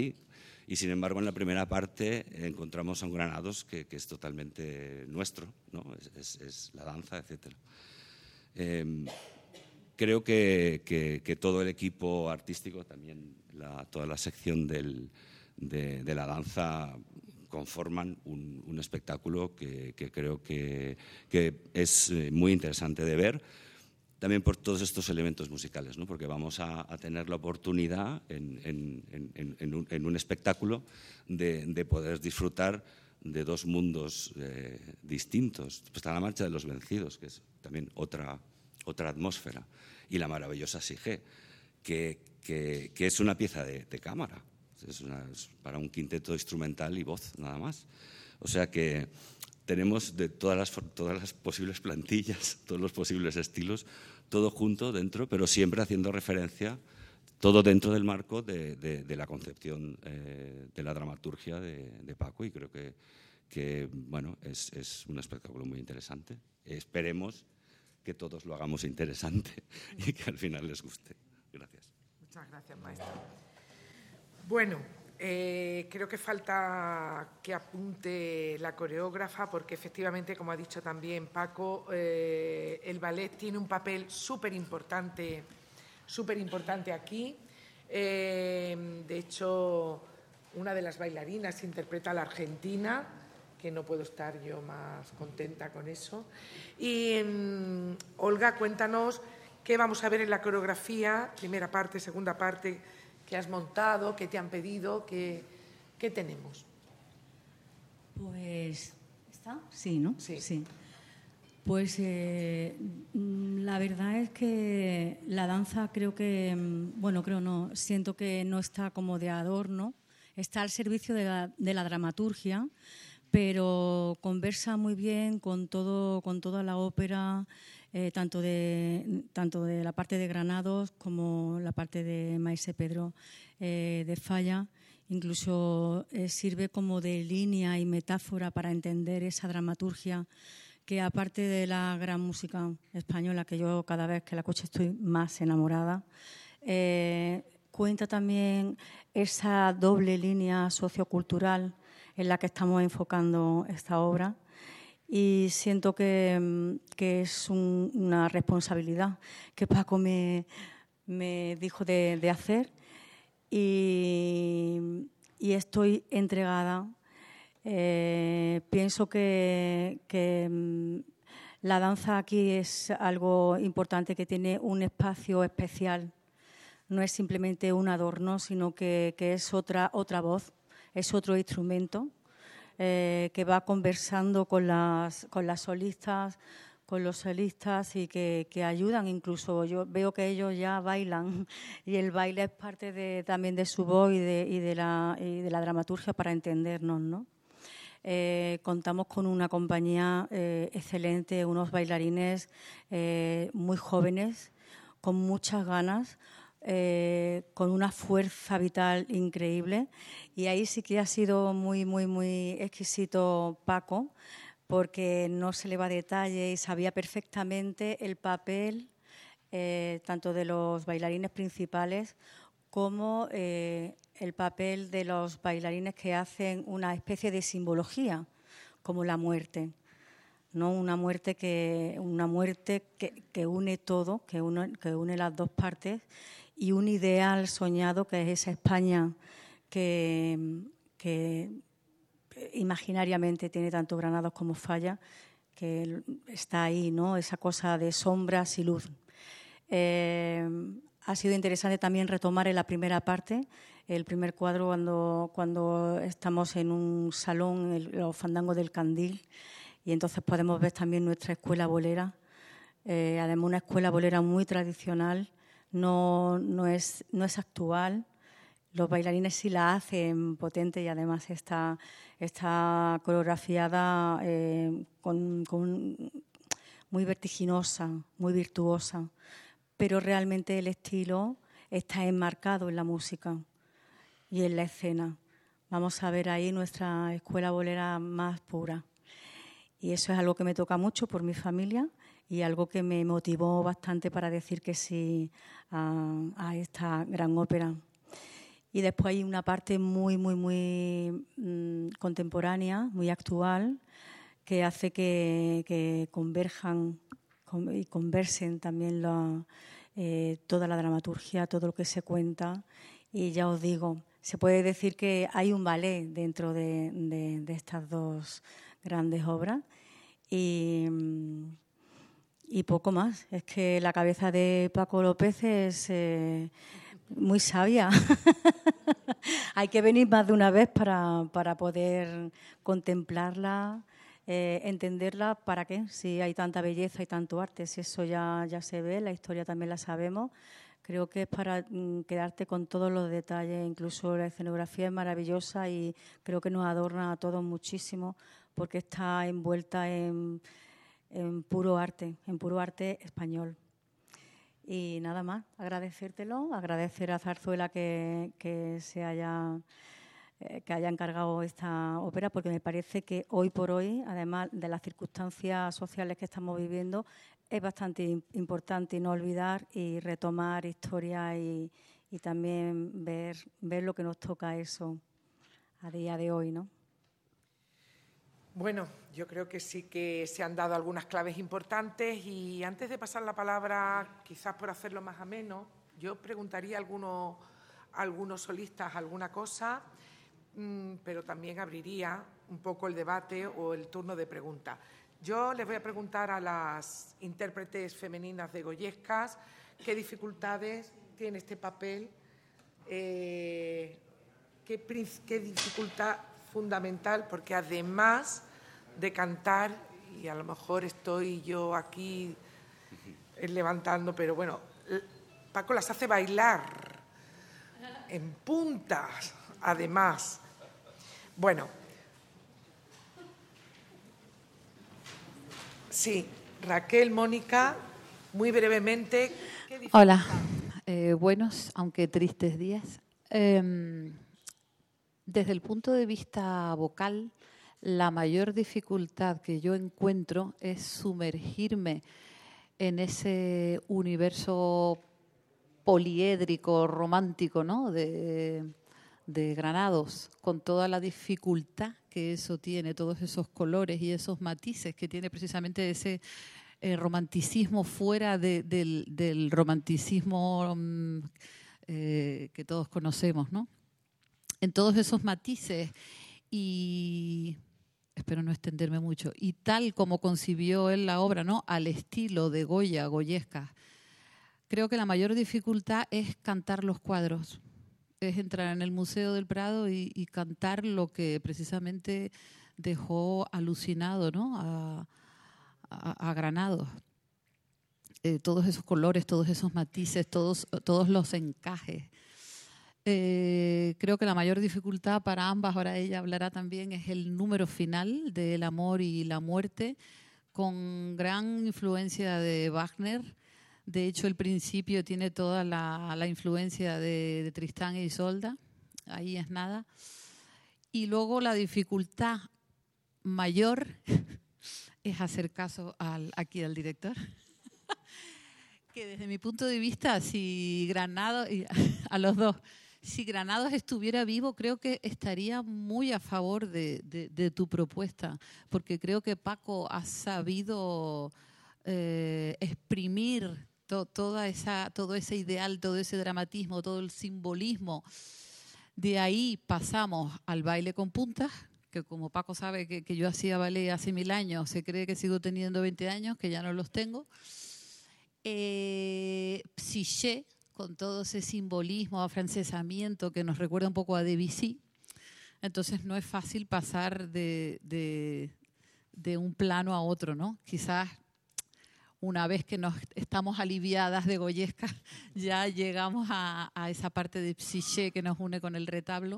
Speaker 3: Y sin embargo, en la primera parte encontramos a un Granados que, que es totalmente nuestro, ¿no? es, es, es la danza, etcétera. Eh, creo que, que, que todo el equipo artístico, también la, toda la sección del, de, de la danza, conforman un, un espectáculo que, que creo que, que es muy interesante de ver. También por todos estos elementos musicales, ¿no? Porque vamos a, a tener la oportunidad en, en, en, en, un, en un espectáculo de, de poder disfrutar de dos mundos eh, distintos. Pues está la Marcha de los Vencidos, que es también otra, otra atmósfera, y la maravillosa Sigé, que, que, que es una pieza de, de cámara, es, una, es para un quinteto instrumental y voz nada más. O sea que tenemos de todas las, todas las posibles plantillas, todos los posibles estilos, todo junto dentro, pero siempre haciendo referencia, todo dentro del marco de, de, de la concepción eh, de la dramaturgia de, de Paco, y creo que, que bueno, es, es un espectáculo muy interesante. Esperemos que todos lo hagamos interesante y que al final les guste. Gracias.
Speaker 1: Muchas gracias, maestro. Bueno, Eh, creo que falta que apunte la coreógrafa, porque efectivamente, como ha dicho también Paco, eh, el ballet tiene un papel súper importante, súper importante aquí. Eh, de hecho, una de las bailarinas interpreta a la argentina, que no puedo estar yo más contenta con eso. Y eh, Olga, cuéntanos qué vamos a ver en la coreografía, primera parte, segunda parte, que has montado, que te han pedido, que, ¿qué tenemos?
Speaker 4: Pues, ¿está? Sí, ¿no?
Speaker 1: Sí.
Speaker 4: sí. Pues eh, la verdad es que la danza creo que, bueno, creo no, siento que no está como de adorno, está al servicio de la, de la dramaturgia, pero conversa muy bien con todo, con toda la ópera, eh, tanto de tanto de la parte de Granados como la parte de Maese Pedro eh, de Falla. Incluso eh, sirve como de línea y metáfora para entender esa dramaturgia que, aparte de la gran música española, que yo cada vez que la escucho estoy más enamorada, eh, cuenta también esa doble línea sociocultural en la que estamos enfocando esta obra, y siento que, que es un, una responsabilidad que Paco me, me dijo de, de hacer, y, y estoy entregada. Eh, pienso que, que la danza aquí es algo importante, que tiene un espacio especial. No es simplemente un adorno, sino que, que es otra, otra voz, es otro instrumento eh, que va conversando con las, con las solistas, con los solistas, y que, que ayudan. Incluso yo veo que ellos ya bailan, y el baile es parte de, también de su voz y de, y de, la, y de la dramaturgia para entendernos, ¿no? Eh, contamos con una compañía eh, excelente, unos bailarines eh, muy jóvenes, con muchas ganas, eh, con una fuerza vital increíble, y ahí sí que ha sido muy, muy, muy exquisito Paco, porque no se le va a detalle y sabía perfectamente el papel eh, tanto de los bailarines principales como eh, el papel de los bailarines que hacen una especie de simbología, como la muerte, ¿no? Una muerte que, una muerte que, que une todo, que une, que une las dos partes, y un ideal soñado que es esa España que, que imaginariamente tiene tanto Granados como Falla, que está ahí, ¿no? Esa cosa de sombras y luz. Eh, ha sido interesante también retomar en la primera parte, el primer cuadro, cuando, cuando estamos en un salón, el, los fandangos del Candil, y entonces podemos ver también nuestra escuela bolera, eh, además una escuela bolera muy tradicional, no, no, es, no es actual. Los bailarines sí la hacen potente, y además está, está coreografiada eh, con, con muy vertiginosa, muy virtuosa, pero realmente el estilo está enmarcado en la música y en la escena. Vamos a ver ahí nuestra escuela bolera más pura. Y eso es algo que me toca mucho por mi familia, y algo que me motivó bastante para decir que sí a, a esta gran ópera. Y después hay una parte muy, muy, muy mmm, contemporánea, muy actual, que hace que, que converjan con, y conversen también la, eh, toda la dramaturgia, todo lo que se cuenta. Y ya os digo, se puede decir que hay un ballet dentro de, de, de estas dos grandes obras. Y, y poco más. Es que la cabeza de Paco López es eh, muy sabia. Hay que venir más de una vez para, para poder contemplarla, eh, entenderla. ¿Para qué? Si hay tanta belleza y tanto arte, si eso ya, ya se ve, la historia también la sabemos. Creo que es para mm, quedarte con todos los detalles, incluso la escenografía es maravillosa y creo que nos adorna a todos muchísimo porque está envuelta en, en puro arte, en puro arte español. Y nada más, agradecértelo, agradecer a Zarzuela que, que se haya, eh, que haya encargado esta ópera, porque me parece que hoy por hoy, además de las circunstancias sociales que estamos viviendo, es bastante importante no olvidar y retomar historia y, y también ver, ver lo que nos toca eso a día de hoy, ¿no?
Speaker 1: Bueno, yo creo que sí que se han dado algunas claves importantes y antes de pasar la palabra, quizás por hacerlo más ameno, yo preguntaría a algunos, a algunos solistas alguna cosa, mmm, pero también abriría un poco el debate o el turno de preguntas. Yo les voy a preguntar a las intérpretes femeninas de Goyescas qué dificultades tiene este papel, eh, qué, qué dificultad fundamental, porque además de cantar, y a lo mejor estoy yo aquí levantando, pero bueno, Paco las hace bailar en puntas, además. Bueno, sí, Raquel, Mónica, muy brevemente. ¿Qué
Speaker 5: Hola, eh, buenos, aunque tristes días. Eh, Desde el punto de vista vocal, la mayor dificultad que yo encuentro es sumergirme en ese universo poliédrico, romántico, ¿no? de, de Granados, con toda la dificultad que eso tiene, todos esos colores y esos matices que tiene precisamente ese eh, romanticismo fuera de, del, del romanticismo um, eh, que todos conocemos, ¿no? En todos esos matices y, espero no extenderme mucho, y tal como concibió él la obra, ¿no? Al estilo de Goya, Goyescas, creo que la mayor dificultad es cantar los cuadros, es entrar en el Museo del Prado y, y cantar lo que precisamente dejó alucinado, ¿no? a, a, a Granados. Eh, todos esos colores, todos esos matices, todos, todos los encajes. Eh, creo que la mayor dificultad para ambas, ahora ella hablará también, es el número final del amor y la muerte, con gran influencia de Wagner. De hecho, el principio tiene toda la, la influencia de, de Tristán e Isolda, ahí es nada. Y luego la dificultad mayor es hacer caso al, aquí al director. Que desde mi punto de vista, si Granados, a los dos, si Granados estuviera vivo, creo que estaría muy a favor de, de, de tu propuesta, porque creo que Paco ha sabido eh, exprimir to, toda esa, todo ese ideal, todo ese dramatismo, todo el simbolismo. De ahí pasamos al baile con puntas, que como Paco sabe que, que yo hacía ballet hace mil años, se cree que sigo teniendo veinte años, que ya no los tengo. Eh, Psyché, con todo ese simbolismo, afrancesamiento que nos recuerda un poco a Debussy. Entonces no es fácil pasar de, de, de un plano a otro, ¿no? Quizás una vez que nos estamos aliviadas de Goyesca, ya llegamos a, a esa parte de Psyché que nos une con el retablo.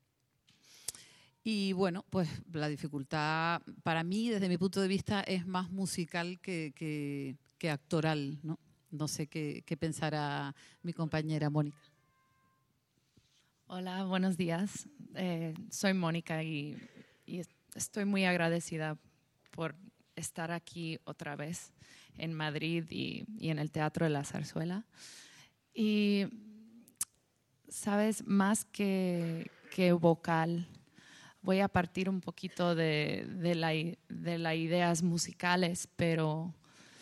Speaker 5: Y bueno, pues la dificultad para mí, desde mi punto de vista, es más musical que, que, que actoral, ¿no? No sé qué, qué pensará mi compañera Mónica.
Speaker 6: Hola, buenos días. Eh, soy Mónica y, y estoy muy agradecida por estar aquí otra vez en Madrid y, y en el Teatro de la Zarzuela. Y sabes, más que, que vocal, voy a partir un poquito de, de, la, de las ideas musicales, pero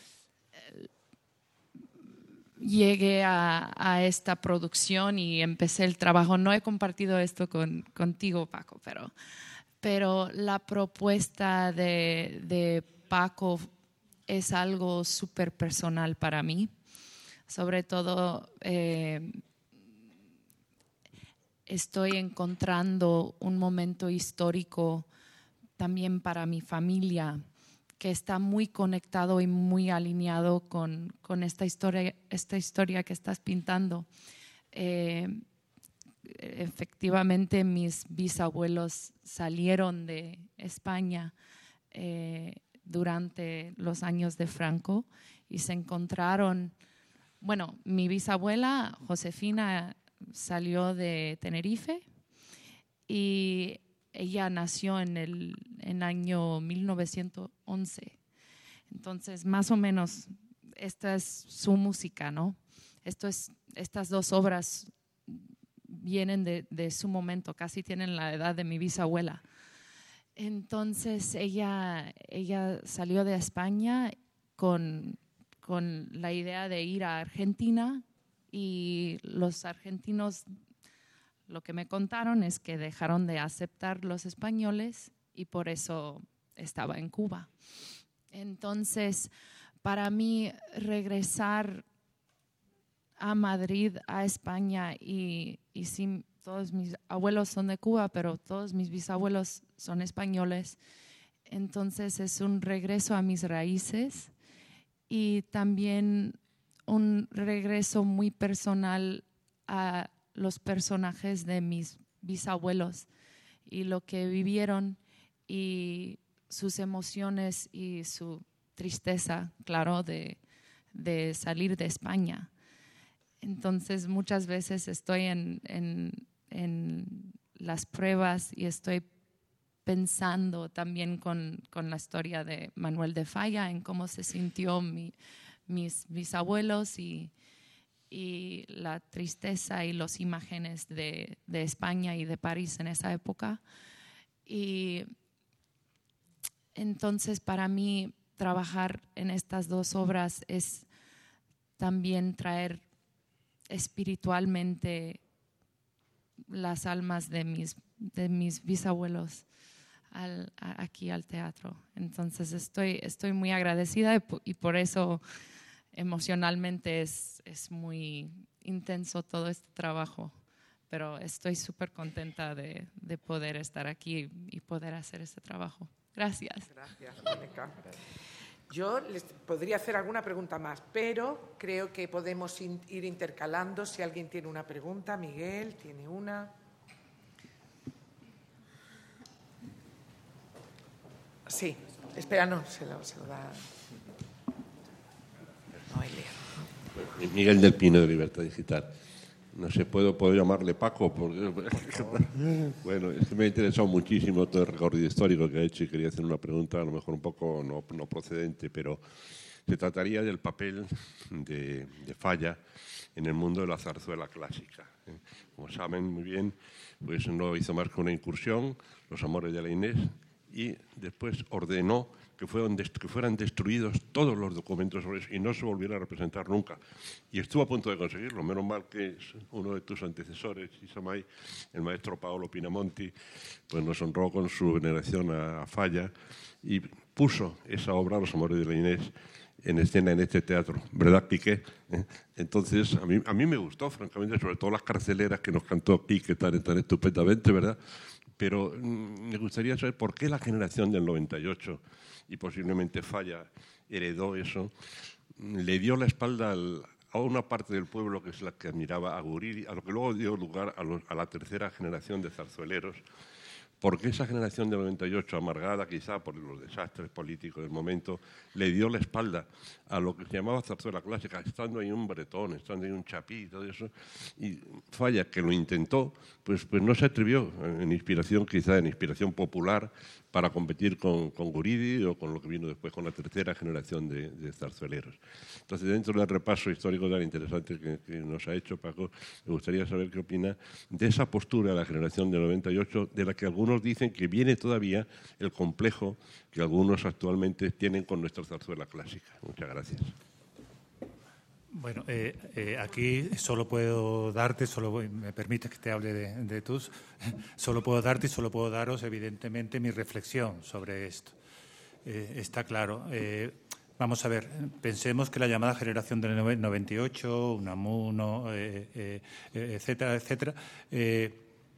Speaker 6: llegué a, a esta producción y empecé el trabajo. No he compartido esto con, contigo, Paco, pero, pero la propuesta de, de Paco es algo súper personal para mí. Sobre todo, eh, estoy encontrando un momento histórico también para mi familia, que está muy conectado y muy alineado con, con esta historia, esta historia que estás pintando. Eh, efectivamente, mis bisabuelos salieron de España eh, durante los años de Franco y se encontraron, bueno, mi bisabuela Josefina salió de Tenerife y ella nació en el en año mil novecientos once. Entonces, más o menos, esta es su música, ¿no? Esto es, estas dos obras vienen de, de su momento, casi tienen la edad de mi bisabuela. Entonces, ella, ella salió de España con, con la idea de ir a Argentina y los argentinos, lo que me contaron es que dejaron de aceptar los españoles y por eso estaba en Cuba. Entonces, para mí, regresar a Madrid, a España, y, y sí, todos mis abuelos son de Cuba, pero todos mis bisabuelos son españoles. Entonces, es un regreso a mis raíces y también un regreso muy personal a los personajes de mis bisabuelos y lo que vivieron y sus emociones y su tristeza, claro, de, de salir de España. Entonces, muchas veces estoy en, en, en las pruebas y estoy pensando también con, con la historia de Manuel de Falla, en cómo se sintió mi, mis bisabuelos y, y la tristeza y las imágenes de, de España y de París en esa época. Y entonces, para mí, trabajar en estas dos obras es también traer espiritualmente las almas de mis, de mis bisabuelos al, a, aquí al teatro. Entonces estoy, estoy muy agradecida y, y por eso emocionalmente es, es muy intenso todo este trabajo, pero estoy súper contenta de, de poder estar aquí y poder hacer este trabajo. Gracias.
Speaker 1: Gracias, Mónica. Yo les podría hacer alguna pregunta más, pero creo que podemos in, ir intercalando. Si alguien tiene una pregunta, Miguel tiene una. Sí, espera, no, se lo, se lo da. No,
Speaker 7: Miguel del Pino, de Libertad Digital. No sé, puedo, puedo llamarle Paco, porque bueno, es que me ha interesado muchísimo todo el recorrido histórico que ha hecho y quería hacer una pregunta, a lo mejor un poco no, no procedente, pero se trataría del papel de, de Falla en el mundo de la zarzuela clásica. Como saben muy bien, pues no hizo más que una incursión, Los Amores de la Inés, y después ordenó que fueran, que fueran destruidos todos los documentos sobre eso y no se volviera a representar nunca. Y estuvo a punto de conseguirlo. Menos mal que uno de tus antecesores, Isamay, el maestro Paolo Pinamonti, pues nos honró con su veneración a, a Falla y puso esa obra, Los Amores de la Inés, en escena en este teatro. ¿Verdad, Piqué? ¿Eh? Entonces, a mí, a mí me gustó, francamente, sobre todo las carceleras que nos cantó Piqué tan, tan estupendamente, ¿verdad? Pero mmm, me gustaría saber por qué la generación del noventa y ocho, y posiblemente Falla heredó eso, le dio la espalda al, a una parte del pueblo que es la que admiraba a Guridi, a lo que luego dio lugar a, los, a la tercera generación de zarzueleros, porque esa generación del noventa y ocho, amargada quizá por los desastres políticos del momento, le dio la espalda a lo que se llamaba zarzuela clásica, estando ahí un Bretón, estando ahí un Chapí y todo eso, y Falla, que lo intentó, pues, pues no se atrevió, en inspiración quizá, en inspiración popular, para competir con, con Guridi o con lo que vino después con la tercera generación de, de zarzueleros. Entonces, dentro del repaso histórico tan interesante que, que nos ha hecho Paco, me gustaría saber qué opina de esa postura de la generación del noventa y ocho, de la que algunos dicen que viene todavía el complejo que algunos actualmente tienen con nuestra zarzuela clásica. Muchas gracias.
Speaker 2: Bueno, eh, eh, aquí solo puedo darte, solo voy, me permites que te hable de, de tus, solo puedo darte y solo puedo daros, evidentemente, mi reflexión sobre esto. Eh, está claro. Eh, vamos a ver, pensemos que la llamada generación del noventa y ocho, Unamuno, eh, eh, etcétera, etcétera, eh,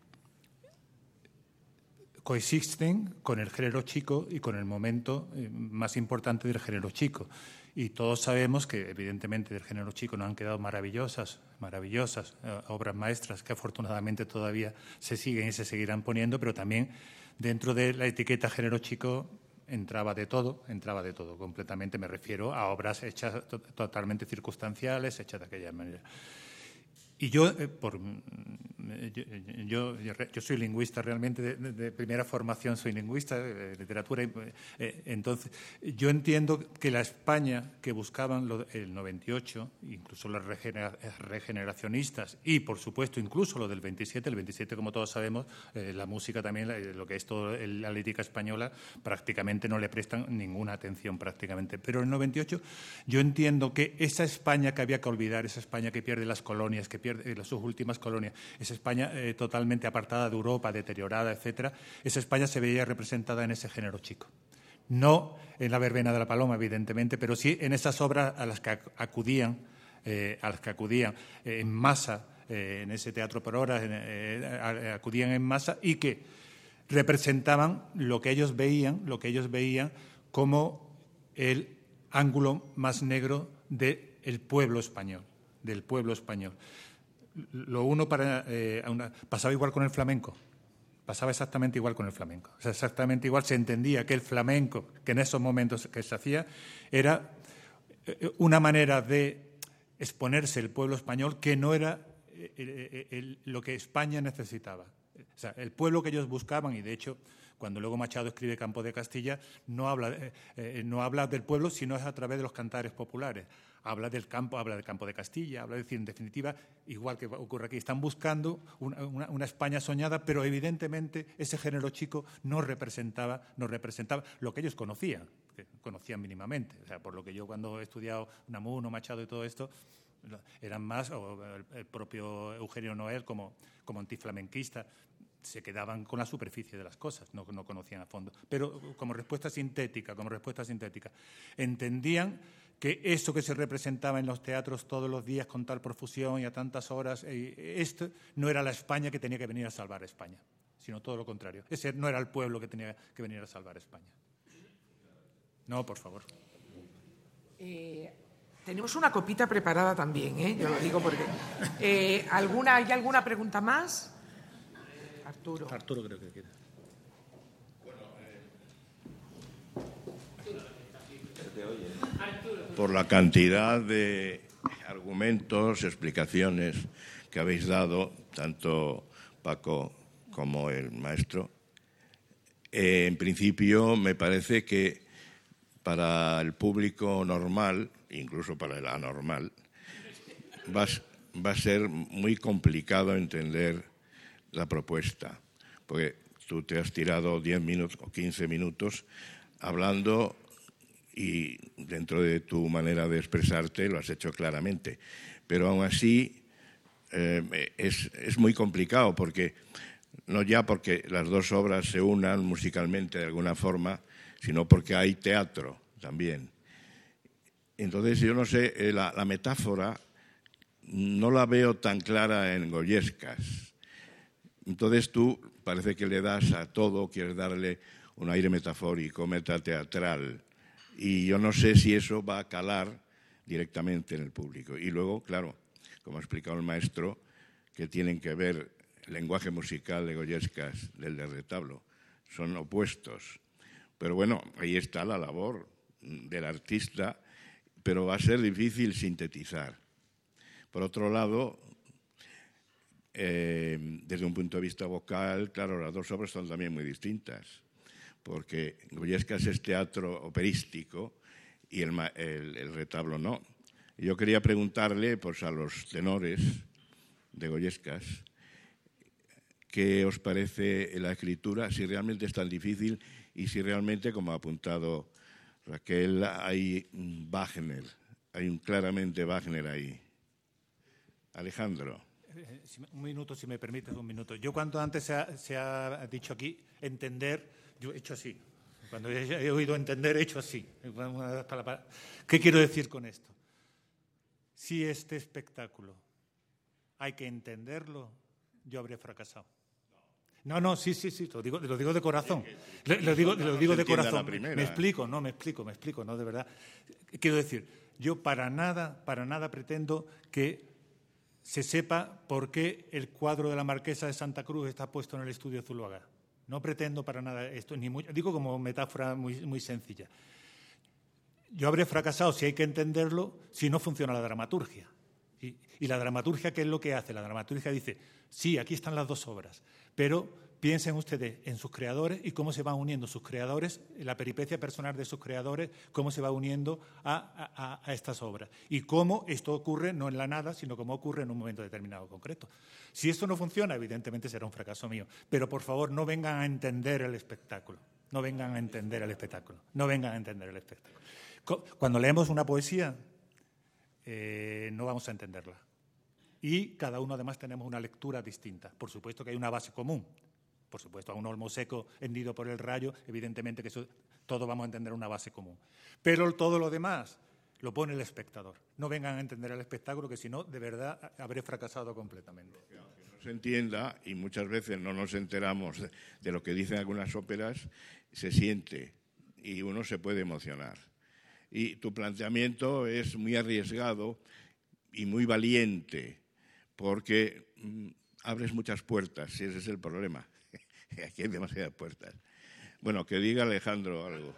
Speaker 2: coexisten con el género chico y con el momento eh, más importante del género chico. Y todos sabemos que, evidentemente, del género chico nos han quedado maravillosas, maravillosas eh, obras maestras que afortunadamente todavía se siguen y se seguirán poniendo, pero también dentro de la etiqueta género chico entraba de todo, entraba de todo completamente. Me refiero a obras hechas to totalmente circunstanciales, hechas de aquella manera. Y yo, eh, por, yo, yo, yo soy lingüista realmente, de, de, de primera formación soy lingüista, de literatura, eh, entonces yo entiendo que la España que buscaban lo, el noventa y ocho, incluso los regenera, regeneracionistas y, por supuesto, incluso lo del veintisiete, el veintisiete, como todos sabemos, eh, la música también, lo que es toda la lírica española, prácticamente no le prestan ninguna atención prácticamente. Pero en el noventa y ocho yo entiendo que esa España que había que olvidar, esa España que pierde las colonias, que pierde sus últimas colonias, esa España eh, totalmente apartada de Europa, deteriorada, etcétera, esa España se veía representada en ese género chico. No en la verbena de la Paloma, evidentemente, pero sí en esas obras a las que acudían, eh, a las que acudían eh, en masa, eh, en ese teatro por horas, eh, acudían en masa y que representaban lo que ellos veían, lo que ellos veían como el ángulo más negro del pueblo español, del pueblo español. Lo uno para, eh, una, pasaba igual con el flamenco, pasaba exactamente igual con el flamenco. O sea, exactamente igual, se entendía que el flamenco, que en esos momentos que se hacía, era una manera de exponerse el pueblo español que no era el, el, el, lo que España necesitaba. O sea, el pueblo que ellos buscaban, y de hecho, cuando luego Machado escribe Campo de Castilla, no habla, eh, eh, no habla del pueblo, sino es a través de los cantares populares. Habla del campo, habla del Campo de Castilla, habla, es decir, en definitiva, igual que ocurre aquí, están buscando una, una, una España soñada, pero evidentemente ese género chico no representaba, no representaba lo que ellos conocían, que conocían mínimamente. O sea, por lo que yo cuando he estudiado Unamuno, Machado y todo esto, eran más, o el, el propio Eugenio Noel como, como antiflamenquista, se quedaban con la superficie de las cosas, no, no conocían a fondo. Pero como respuesta sintética, como respuesta sintética, entendían que eso que se representaba en los teatros todos los días con tal profusión y a tantas horas, eh, esto no era la España que tenía que venir a salvar a España, sino todo lo contrario. Ese no era el pueblo que tenía que venir a salvar a España. No, por favor.
Speaker 1: Eh, tenemos una copita preparada también, ¿eh? Yo lo digo porque... Eh, ¿alguna, ¿Hay alguna pregunta más? Arturo.
Speaker 2: Arturo creo que quiere.
Speaker 8: Por la cantidad de argumentos, explicaciones que habéis dado, tanto Paco como el maestro, eh, en principio me parece que para el público normal, incluso para el anormal, va, va a ser muy complicado entender la propuesta, porque tú te has tirado diez minutos o quince minutos hablando y dentro de tu manera de expresarte lo has hecho claramente. Pero aún así eh, es, es muy complicado, porque no ya porque las dos obras se unan musicalmente de alguna forma, sino porque hay teatro también. Entonces yo no sé, eh, la, la metáfora no la veo tan clara en Goyescas. Entonces tú parece que le das a todo, quieres darle un aire metafórico, metateatral, y yo no sé si eso va a calar directamente en el público. Y luego, claro, como ha explicado el maestro, que tienen que ver el lenguaje musical de Goyescas del del retablo son opuestos. Pero bueno, ahí está la labor del artista, pero va a ser difícil sintetizar. Por otro lado, eh, desde un punto de vista vocal, claro, las dos obras son también muy distintas, porque Goyescas es teatro operístico y el, el, el retablo no. Yo quería preguntarle pues, a los tenores de Goyescas qué os parece la escritura, si realmente es tan difícil y si realmente, como ha apuntado Raquel, hay Wagner, hay un claramente Wagner ahí. Alejandro.
Speaker 2: Un minuto, si me permites, un minuto. Yo cuando antes se ha, se ha dicho aquí entender, yo he hecho así. Cuando he, he oído entender, he hecho así. ¿Qué quiero decir con esto? Si este espectáculo hay que entenderlo, yo habré fracasado. No, no, sí, sí, sí, lo digo, lo digo de corazón. Lo, lo digo, lo digo de corazón. Me explico, no, me explico, me explico, no, de verdad. Quiero decir, yo para nada, para nada pretendo que se sepa por qué el cuadro de la Marquesa de Santa Cruz está puesto en el estudio Zuloaga. No pretendo para nada esto, ni muy, digo como metáfora muy, muy sencilla. Yo habré fracasado, si hay que entenderlo, si no funciona la dramaturgia. Y, y la dramaturgia, ¿qué es lo que hace? La dramaturgia dice, sí, aquí están las dos obras, pero piensen ustedes en sus creadores y cómo se van uniendo sus creadores, la peripecia personal de sus creadores, cómo se va uniendo a, a, a estas obras. Y cómo esto ocurre no en la nada, sino cómo ocurre en un momento determinado concreto. Si esto no funciona, evidentemente será un fracaso mío. Pero, por favor, no vengan a entender el espectáculo. No vengan a entender el espectáculo. No vengan a entender el espectáculo. Cuando leemos una poesía, eh, no vamos a entenderla. Y cada uno, además, tenemos una lectura distinta. Por supuesto que hay una base común. Por supuesto, a un olmo seco hendido por el rayo, evidentemente que eso, todos vamos a entender una base común. Pero todo lo demás lo pone el espectador. No vengan a entender el espectáculo, que si no, de verdad, habré fracasado completamente.
Speaker 8: Que no se entienda, y muchas veces no nos enteramos de, de lo que dicen algunas óperas, se siente y uno se puede emocionar. Y tu planteamiento es muy arriesgado y muy valiente, porque mmm, abres muchas puertas, y ese es el problema. Aquí hay demasiadas puertas. Bueno, que diga Alejandro algo.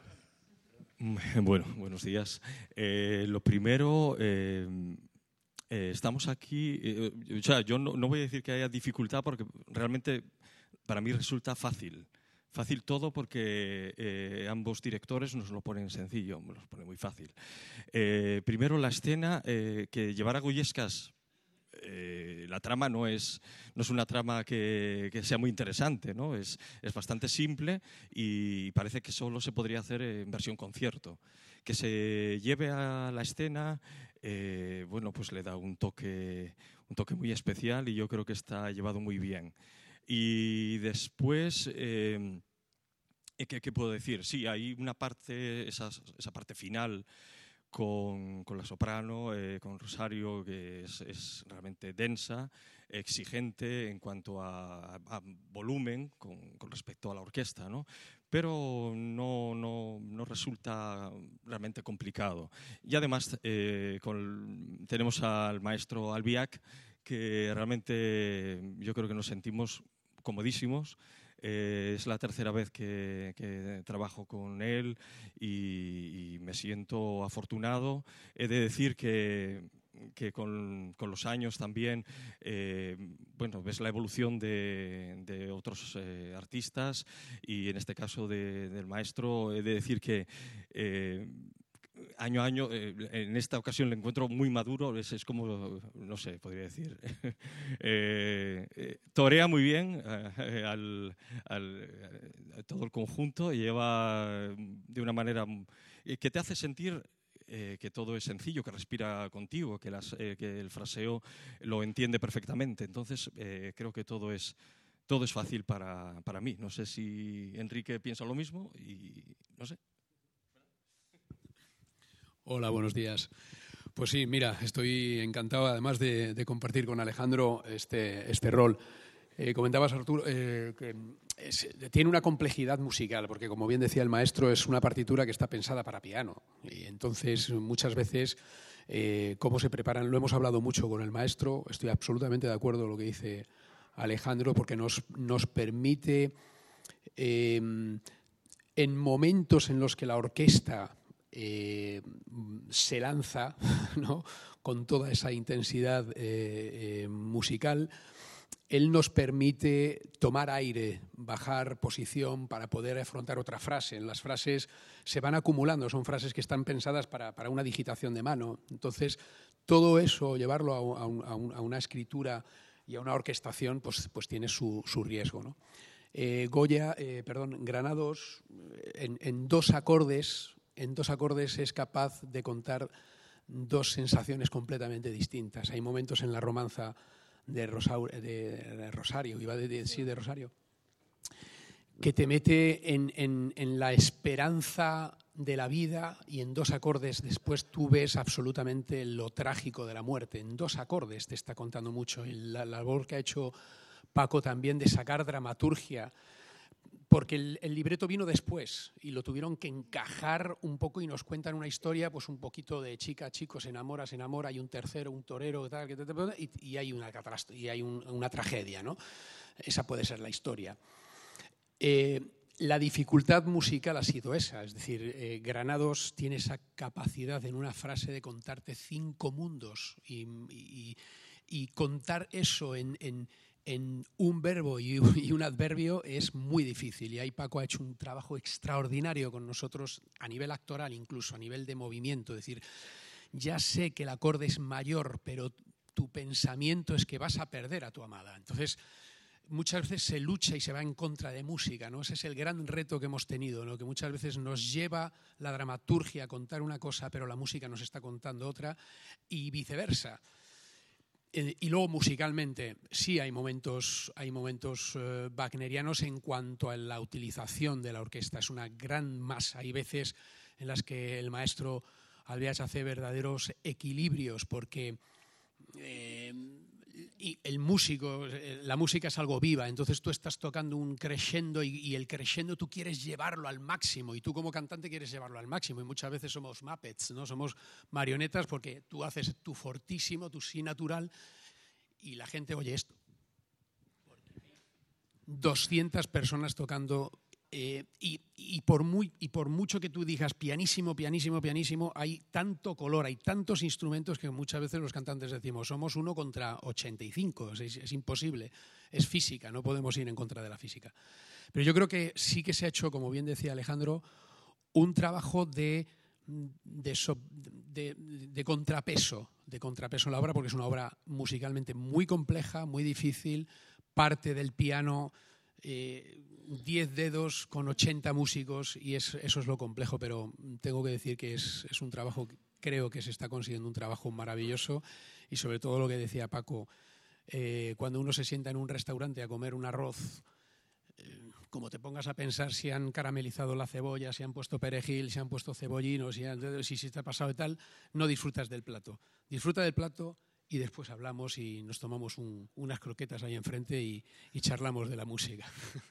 Speaker 9: Bueno, buenos días. Eh, lo primero, eh, eh, estamos aquí, eh, o sea, yo no, no voy a decir que haya dificultad porque realmente para mí resulta fácil. Fácil todo porque eh, ambos directores nos lo ponen sencillo, nos lo ponen muy fácil. Eh, primero la escena, eh, que llevar a Goyescas, eh, la trama no es, no es una trama que, que sea muy interesante, ¿no? Es, es bastante simple y parece que solo se podría hacer en versión concierto. Que se lleve a la escena, eh, bueno, pues le da un toque, un toque muy especial y yo creo que está llevado muy bien. Y después, eh, ¿qué, ¿qué puedo decir? Sí, hay una parte, esa, esa parte final con, con la soprano, eh, con Rosario, que es, es realmente densa, exigente en cuanto a, a volumen con, con respecto a la orquesta, ¿no? Pero no, no, no resulta realmente complicado. Y además eh, con, tenemos al maestro Albiach, que realmente yo creo que nos sentimos comodísimos. Eh, es la tercera vez que, que trabajo con él y, y me siento afortunado. He de decir que, que con, con los años también, eh, bueno, ves la evolución de, de otros eh, artistas y en este caso de, del maestro. He de decir que eh, año a año, eh, en esta ocasión le encuentro muy maduro, es, es como, no sé, podría decir, eh, eh, torea muy bien eh, al, al, a todo el conjunto y lleva de una manera eh, que te hace sentir eh, que todo es sencillo, que respira contigo, que, las, eh, que el fraseo lo entiende perfectamente. Entonces, eh, creo que todo es, todo es fácil para, para mí. No sé si Enrique piensa lo mismo y no sé.
Speaker 10: Hola, buenos días. Pues sí, mira, estoy encantado además de, de compartir con Alejandro este, este rol. Eh, comentabas, Arturo, eh, que es, tiene una complejidad musical, porque como bien decía el maestro, es una partitura que está pensada para piano. Y entonces, muchas veces, eh, cómo se preparan, lo hemos hablado mucho con el maestro, estoy absolutamente de acuerdo con lo que dice Alejandro, porque nos, nos permite Eh, en momentos en los que la orquesta eh, se lanza, ¿no?, con toda esa intensidad eh, eh, musical, él nos permite tomar aire, bajar posición para poder afrontar otra frase. Las frases se van acumulando, son frases que están pensadas para, para una digitación de mano. Entonces, todo eso, llevarlo a, a, un, a una escritura y a una orquestación, pues, pues tiene su, su riesgo, ¿no? Eh, Goya, eh, perdón, Granados, en, en dos acordes, en dos acordes es capaz de contar dos sensaciones completamente distintas. Hay momentos en la romanza de, Rosaur, de, de Rosario, iba de, de, sí, de Rosario, que te mete en, en, en la esperanza de la vida, y en dos acordes después tú ves absolutamente lo trágico de la muerte. En dos acordes te está contando mucho. Y la, la labor que ha hecho Paco también de sacar dramaturgia, porque el, el libreto vino después y lo tuvieron que encajar un poco, y nos cuentan una historia pues un poquito de chica, chico, se enamora, se enamora, hay un tercero, un torero, tal, y, y hay, una, y hay un, una tragedia, ¿no? Esa puede ser la historia. Eh, la dificultad musical ha sido esa, es decir, eh, Granados tiene esa capacidad en una frase de contarte cinco mundos y, y, y contar eso en, en en un verbo y un adverbio es muy difícil, y ahí Paco ha hecho un trabajo extraordinario con nosotros a nivel actoral, incluso a nivel de movimiento. Es decir, ya sé que el acorde es mayor, pero tu pensamiento es que vas a perder a tu amada. Entonces, muchas veces se lucha y se va en contra de música, ¿no? Ese es el gran reto que hemos tenido, ¿no? Que muchas veces nos lleva la dramaturgia a contar una cosa, pero la música nos está contando otra, y viceversa. Y luego musicalmente sí hay momentos, hay momentos uh, wagnerianos en cuanto a la utilización de la orquesta. Es una gran masa. Hay veces en las que el maestro Albiach hace verdaderos equilibrios, porque eh, y el músico, la música es algo viva, entonces tú estás tocando un crescendo y, y el crescendo tú quieres llevarlo al máximo, y tú como cantante quieres llevarlo al máximo, y muchas veces somos muppets, ¿no? Somos marionetas, porque tú haces tu fortísimo, tu si natural, y la gente oye esto. doscientas personas tocando. Eh, y, y, por muy, y por mucho que tú digas pianísimo, pianísimo, pianísimo, hay tanto color, hay tantos instrumentos, que muchas veces los cantantes decimos somos uno contra ochenta y cinco, es, es imposible, es física, no podemos ir en contra de la física. Pero yo creo que sí que se ha hecho, como bien decía Alejandro, un trabajo de, de, de, de contrapeso, de contrapeso en la obra, porque es una obra musicalmente muy compleja, muy difícil, parte del piano, eh, diez dedos con ochenta músicos, y es, eso es lo complejo, pero tengo que decir que es, es un trabajo, creo que se está consiguiendo un trabajo maravilloso, y sobre todo lo que decía Paco, eh, cuando uno se sienta en un restaurante a comer un arroz, eh, como te pongas a pensar si han caramelizado la cebolla, si han puesto perejil, si han puesto cebollino, si, han, si, si te ha pasado y tal, no disfrutas del plato. Disfruta del plato y después hablamos y nos tomamos un, unas croquetas ahí enfrente y, y charlamos de la música.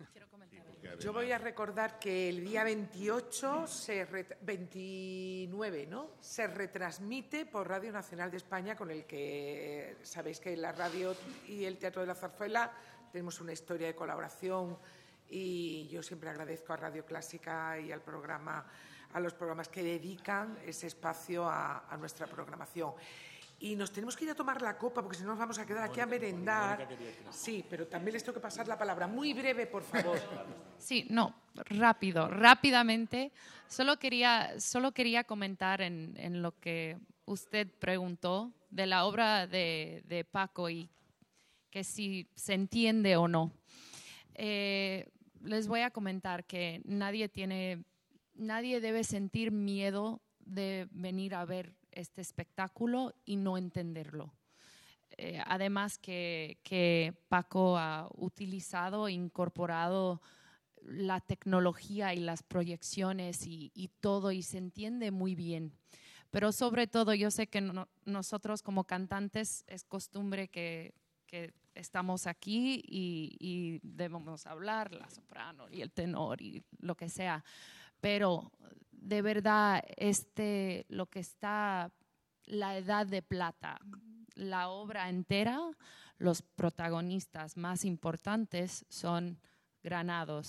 Speaker 1: Yo voy a recordar que el día veintiocho, se ret- veintinueve, ¿no? Se retransmite por Radio Nacional de España, con el que sabéis que la radio y el Teatro de la Zarzuela tenemos una historia de colaboración, y yo siempre agradezco a Radio Clásica y al programa, a los programas que dedican ese espacio a, a nuestra programación. Y nos tenemos que ir a tomar la copa, porque si no nos vamos a quedar aquí a merendar. Sí, pero también les tengo que pasar la palabra. Muy breve, por favor.
Speaker 6: Sí, no, rápido, rápidamente. Solo quería, solo quería comentar en, en lo que usted preguntó de la obra de, de Paco, y que si se entiende o no. Eh, les voy a comentar que nadie tiene, nadie debe sentir miedo de venir a ver este espectáculo y no entenderlo. Eh, además que, que Paco ha utilizado, incorporado la tecnología y las proyecciones y, y todo, y se entiende muy bien. Pero sobre todo yo sé que no, nosotros como cantantes es costumbre que, que estamos aquí y, y debemos hablar, la soprano y el tenor y lo que sea. Pero de verdad, este, lo que está, la Edad de Plata, la obra entera, los protagonistas más importantes son Granados,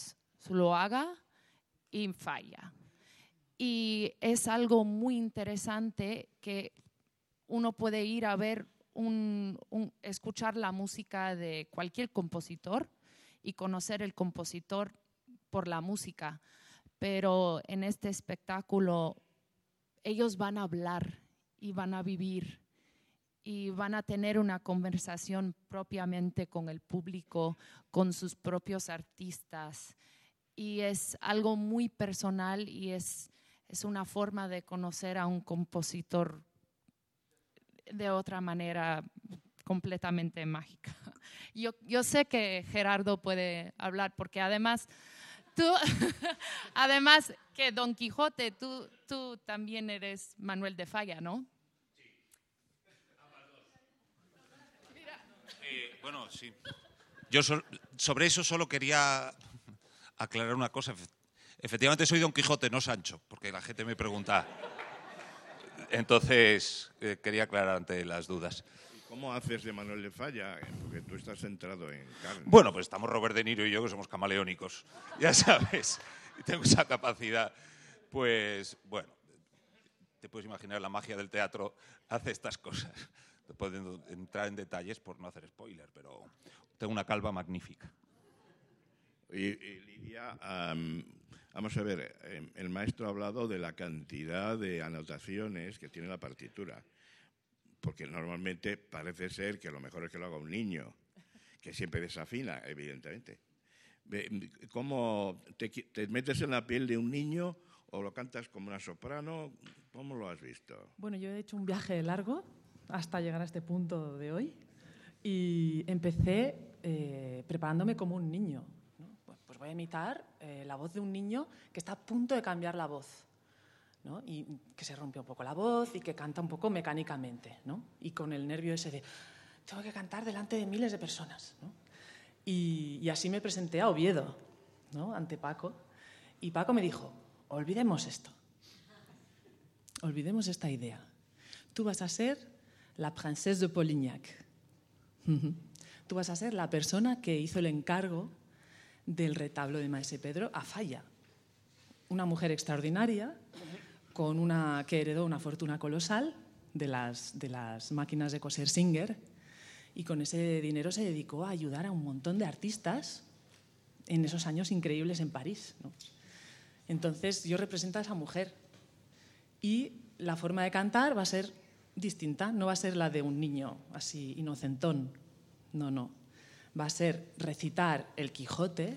Speaker 6: Zuloaga y Falla. Y es algo muy interesante que uno puede ir a ver, un, un, escuchar la música de cualquier compositor y conocer el compositor por la música. Pero en este espectáculo ellos van a hablar y van a vivir y van a tener una conversación propiamente con el público, con sus propios artistas. Y es algo muy personal y es, es una forma de conocer a un compositor de otra manera completamente mágica. Yo, yo sé que Gerardo puede hablar porque además, tú, además que Don Quijote, tú, tú también eres Manuel de Falla, ¿no?
Speaker 11: Eh, bueno, sí. Yo so, sobre eso solo quería aclarar una cosa. Efectivamente soy Don Quijote, no Sancho, porque la gente me pregunta. Entonces, eh, quería aclarar ante las dudas.
Speaker 8: ¿Cómo haces de Manuel de Falla? Porque tú estás centrado en carne.
Speaker 11: Bueno, pues estamos Robert De Niro y yo, que somos camaleónicos, ya sabes. Y tengo esa capacidad. Pues, bueno, te puedes imaginar, la magia del teatro hace estas cosas. No puedo entrar en detalles por no hacer spoiler, pero tengo una calva magnífica.
Speaker 8: Y, y Lidia, um, vamos a ver, eh, el maestro ha hablado de la cantidad de anotaciones que tiene la partitura, porque normalmente parece ser que lo mejor es que lo haga un niño, que siempre desafina, evidentemente. ¿Cómo te, te metes en la piel de un niño o lo cantas como una soprano? ¿Cómo lo has visto?
Speaker 12: Bueno, yo he hecho un viaje largo hasta llegar a este punto de hoy y empecé eh, preparándome como un niño, ¿no? Pues, pues voy a imitar eh, la voz de un niño que está a punto de cambiar la voz, ¿no? Y que se rompe un poco la voz y que canta un poco mecánicamente, ¿no? Y con el nervio ese de tengo que cantar delante de miles de personas, ¿no? Y, y así me presenté a Oviedo, ¿no? Ante Paco, y Paco me dijo, olvidemos esto, olvidemos esta idea. Tú vas a ser la princesa de Polignac. Tú vas a ser la persona que hizo el encargo del retablo de Maese Pedro a Falla, una mujer extraordinaria con una, que heredó una fortuna colosal de las, de las máquinas de coser Singer, y con ese dinero se dedicó a ayudar a un montón de artistas en esos años increíbles en París, ¿no? Entonces yo represento a esa mujer y la forma de cantar va a ser distinta, no va a ser la de un niño así inocentón, no, no. Va a ser recitar el Quijote,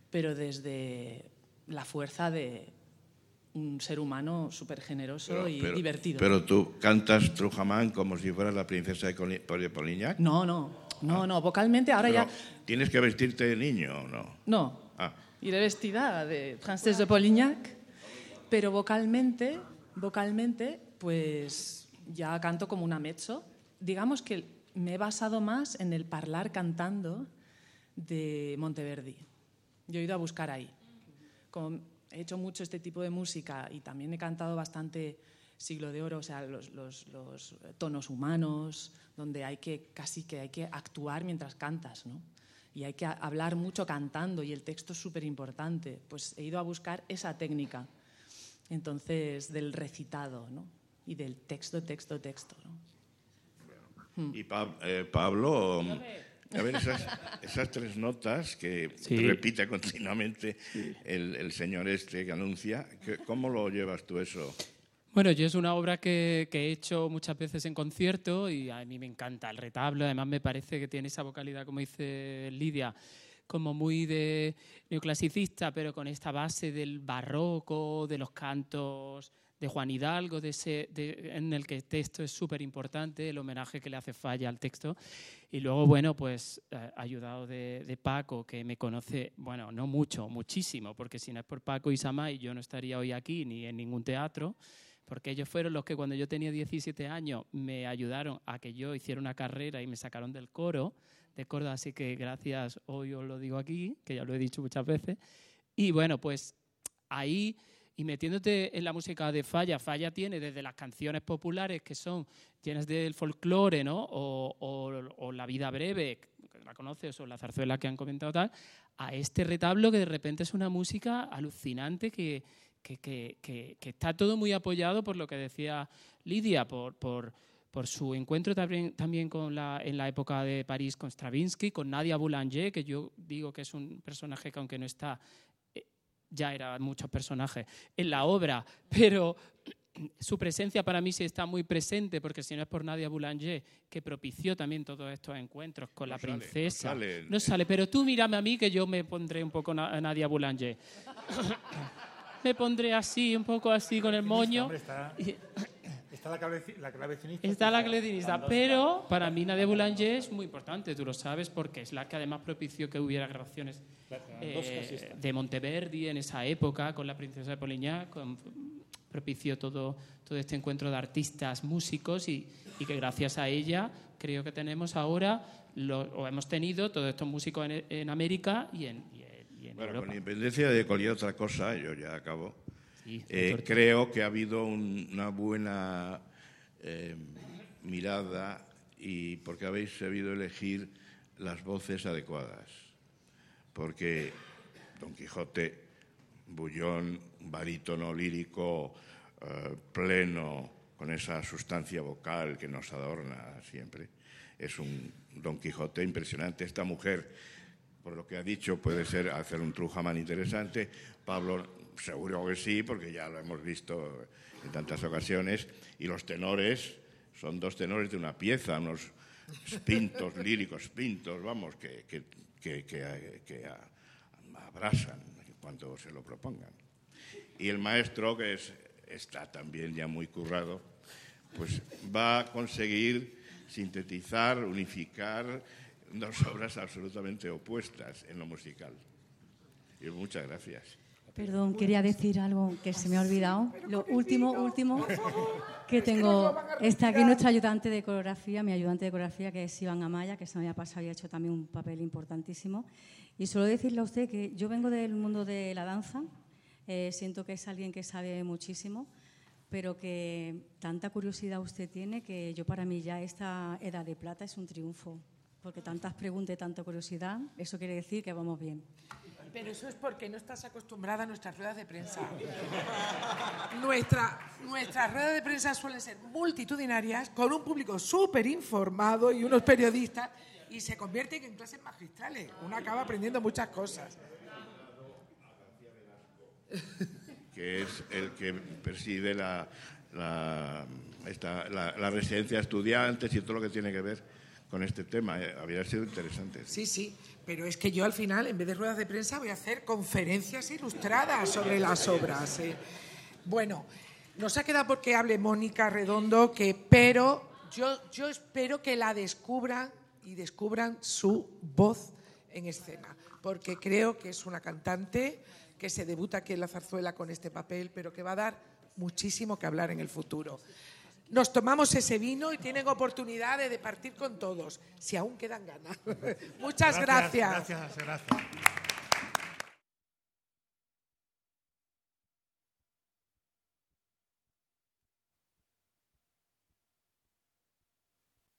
Speaker 12: pero desde la fuerza de un ser humano súper generoso pero, y
Speaker 8: pero,
Speaker 12: divertido.
Speaker 8: Pero tú cantas Trujamán como si fueras la princesa de Polignac.
Speaker 12: No, no, no, ah. no, vocalmente ahora
Speaker 8: pero,
Speaker 12: ya...
Speaker 8: ¿Tienes que vestirte de niño o no?
Speaker 12: No, ah. iré vestida de princesa de Polignac, pero vocalmente, vocalmente, pues ya canto como una mezzo. Digamos que me he basado más en el parlar cantando de Monteverdi. Yo he ido a buscar ahí. Como he hecho mucho este tipo de música y también he cantado bastante Siglo de Oro, o sea, los, los, los tonos humanos, donde hay que casi que hay que actuar mientras cantas, ¿no? Y hay que hablar mucho cantando y el texto es súper importante. Pues he ido a buscar esa técnica, entonces, del recitado, ¿no? Y del texto, texto, texto, ¿no?
Speaker 8: Y pa eh, Pablo... A ver, esas, esas tres notas que
Speaker 13: sí.
Speaker 8: repite continuamente el, el señor este que anuncia, ¿cómo lo llevas tú eso?
Speaker 13: Bueno, yo es una obra que, que he hecho muchas veces en concierto y a mí me encanta el retablo. Además me parece que tiene esa vocalidad, como dice Lidia, como muy de neoclasicista, pero con esta base del barroco, de los cantos de Juan Hidalgo, de ese, de, en el que el texto es súper importante, el homenaje que le hace Falla al texto. Y luego, bueno, pues eh, ayudado de, de Paco, que me conoce, bueno, no mucho, muchísimo, porque si no es por Paco y Samay, yo no estaría hoy aquí ni en ningún teatro, porque ellos fueron los que cuando yo tenía diecisiete años me ayudaron a que yo hiciera una carrera y me sacaron del coro de Córdoba, así que gracias, hoy os lo digo aquí, que ya lo he dicho muchas veces. Y bueno, pues ahí... Y metiéndote en la música de Falla, Falla tiene desde las canciones populares que son llenas del folclore, ¿no? O, o, o La vida breve, que la conoces o la zarzuela que han comentado tal, a este retablo que de repente es una música alucinante que, que, que, que, que está todo muy apoyado por lo que decía Lidia, por, por, por su encuentro también, también con la, en la época de París con Stravinsky, con Nadia Boulanger, que yo digo que es un personaje que aunque no está, eh, ya eran muchos personajes en la obra, pero su presencia para mí sí está muy presente, porque si no es por Nadia Boulanger, que propició también todos estos encuentros con no la sale, princesa. No sale. no sale, pero tú mírame a mí que yo me pondré un poco a Nadia Boulanger. Me pondré así, un poco así con el moño.
Speaker 14: Hombre, está, está la, clave, la clavecinista.
Speaker 13: Está la clavecinista, pero para mí Nadia Boulanger es muy importante, tú lo sabes, porque es la que además propició que hubiera grabaciones eh, de Monteverdi en esa época, con la princesa de Polignac, con, propició todo, todo este encuentro de artistas, músicos, y, y que gracias a ella creo que tenemos ahora, lo, o hemos tenido todos estos músicos en, en América y en, y en, y en
Speaker 8: bueno,
Speaker 13: Europa.
Speaker 8: Con independencia de cualquier otra cosa, yo ya acabo, sí, eh, creo que ha habido un, una buena eh, mirada y porque habéis sabido elegir las voces adecuadas. Porque Don Quijote, bullón, barítono lírico, eh, pleno, con esa sustancia vocal que nos adorna siempre. Es un Don Quijote impresionante. Esta mujer, por lo que ha dicho, puede ser hacer un Trujamán interesante. Pablo, seguro que sí, porque ya lo hemos visto en tantas ocasiones. Y los tenores son dos tenores de una pieza, unos pintos líricos, pintos, vamos, que, que, que, que, que abrasan cuando se lo propongan. Y el maestro, que es, está también ya muy currado, pues va a conseguir sintetizar, unificar dos obras absolutamente opuestas en lo musical. Y muchas gracias.
Speaker 4: Perdón, quería decir algo que se me ha olvidado. Lo último, último, que tengo, está aquí nuestra ayudante de coreografía, mi ayudante de coreografía, que es Iván Amaya, que se me había pasado y ha hecho también un papel importantísimo. Y solo decirle a usted que yo vengo del mundo de la danza, eh, siento que es alguien que sabe muchísimo, pero que tanta curiosidad usted tiene que yo para mí ya esta edad de plata es un triunfo, porque tantas preguntas y tanta curiosidad, eso quiere decir que vamos bien.
Speaker 1: Pero eso es porque no estás acostumbrada a nuestras ruedas de prensa. Nuestra, nuestras ruedas de prensa suelen ser multitudinarias, con un público súper informado y unos periodistas, y se convierten en clases magistrales. Uno acaba aprendiendo muchas cosas.
Speaker 8: Que es el que preside la, la, esta, la, la residencia de estudiantes y todo lo que tiene que ver con este tema. Habría sido interesante.
Speaker 1: Sí, sí, pero es que yo al final, en vez de ruedas de prensa, voy a hacer conferencias ilustradas sobre las obras. ¿eh? Bueno, nos ha quedado porque hable Mónica Redondo, que pero yo, yo espero que la descubran y descubran su voz en escena, porque creo que es una cantante que se debuta aquí en la zarzuela con este papel, pero que va a dar muchísimo que hablar en el futuro. Nos tomamos ese vino y tienen oportunidad de partir con todos, si aún quedan ganas. Muchas gracias.
Speaker 14: Gracias, gracias. gracias.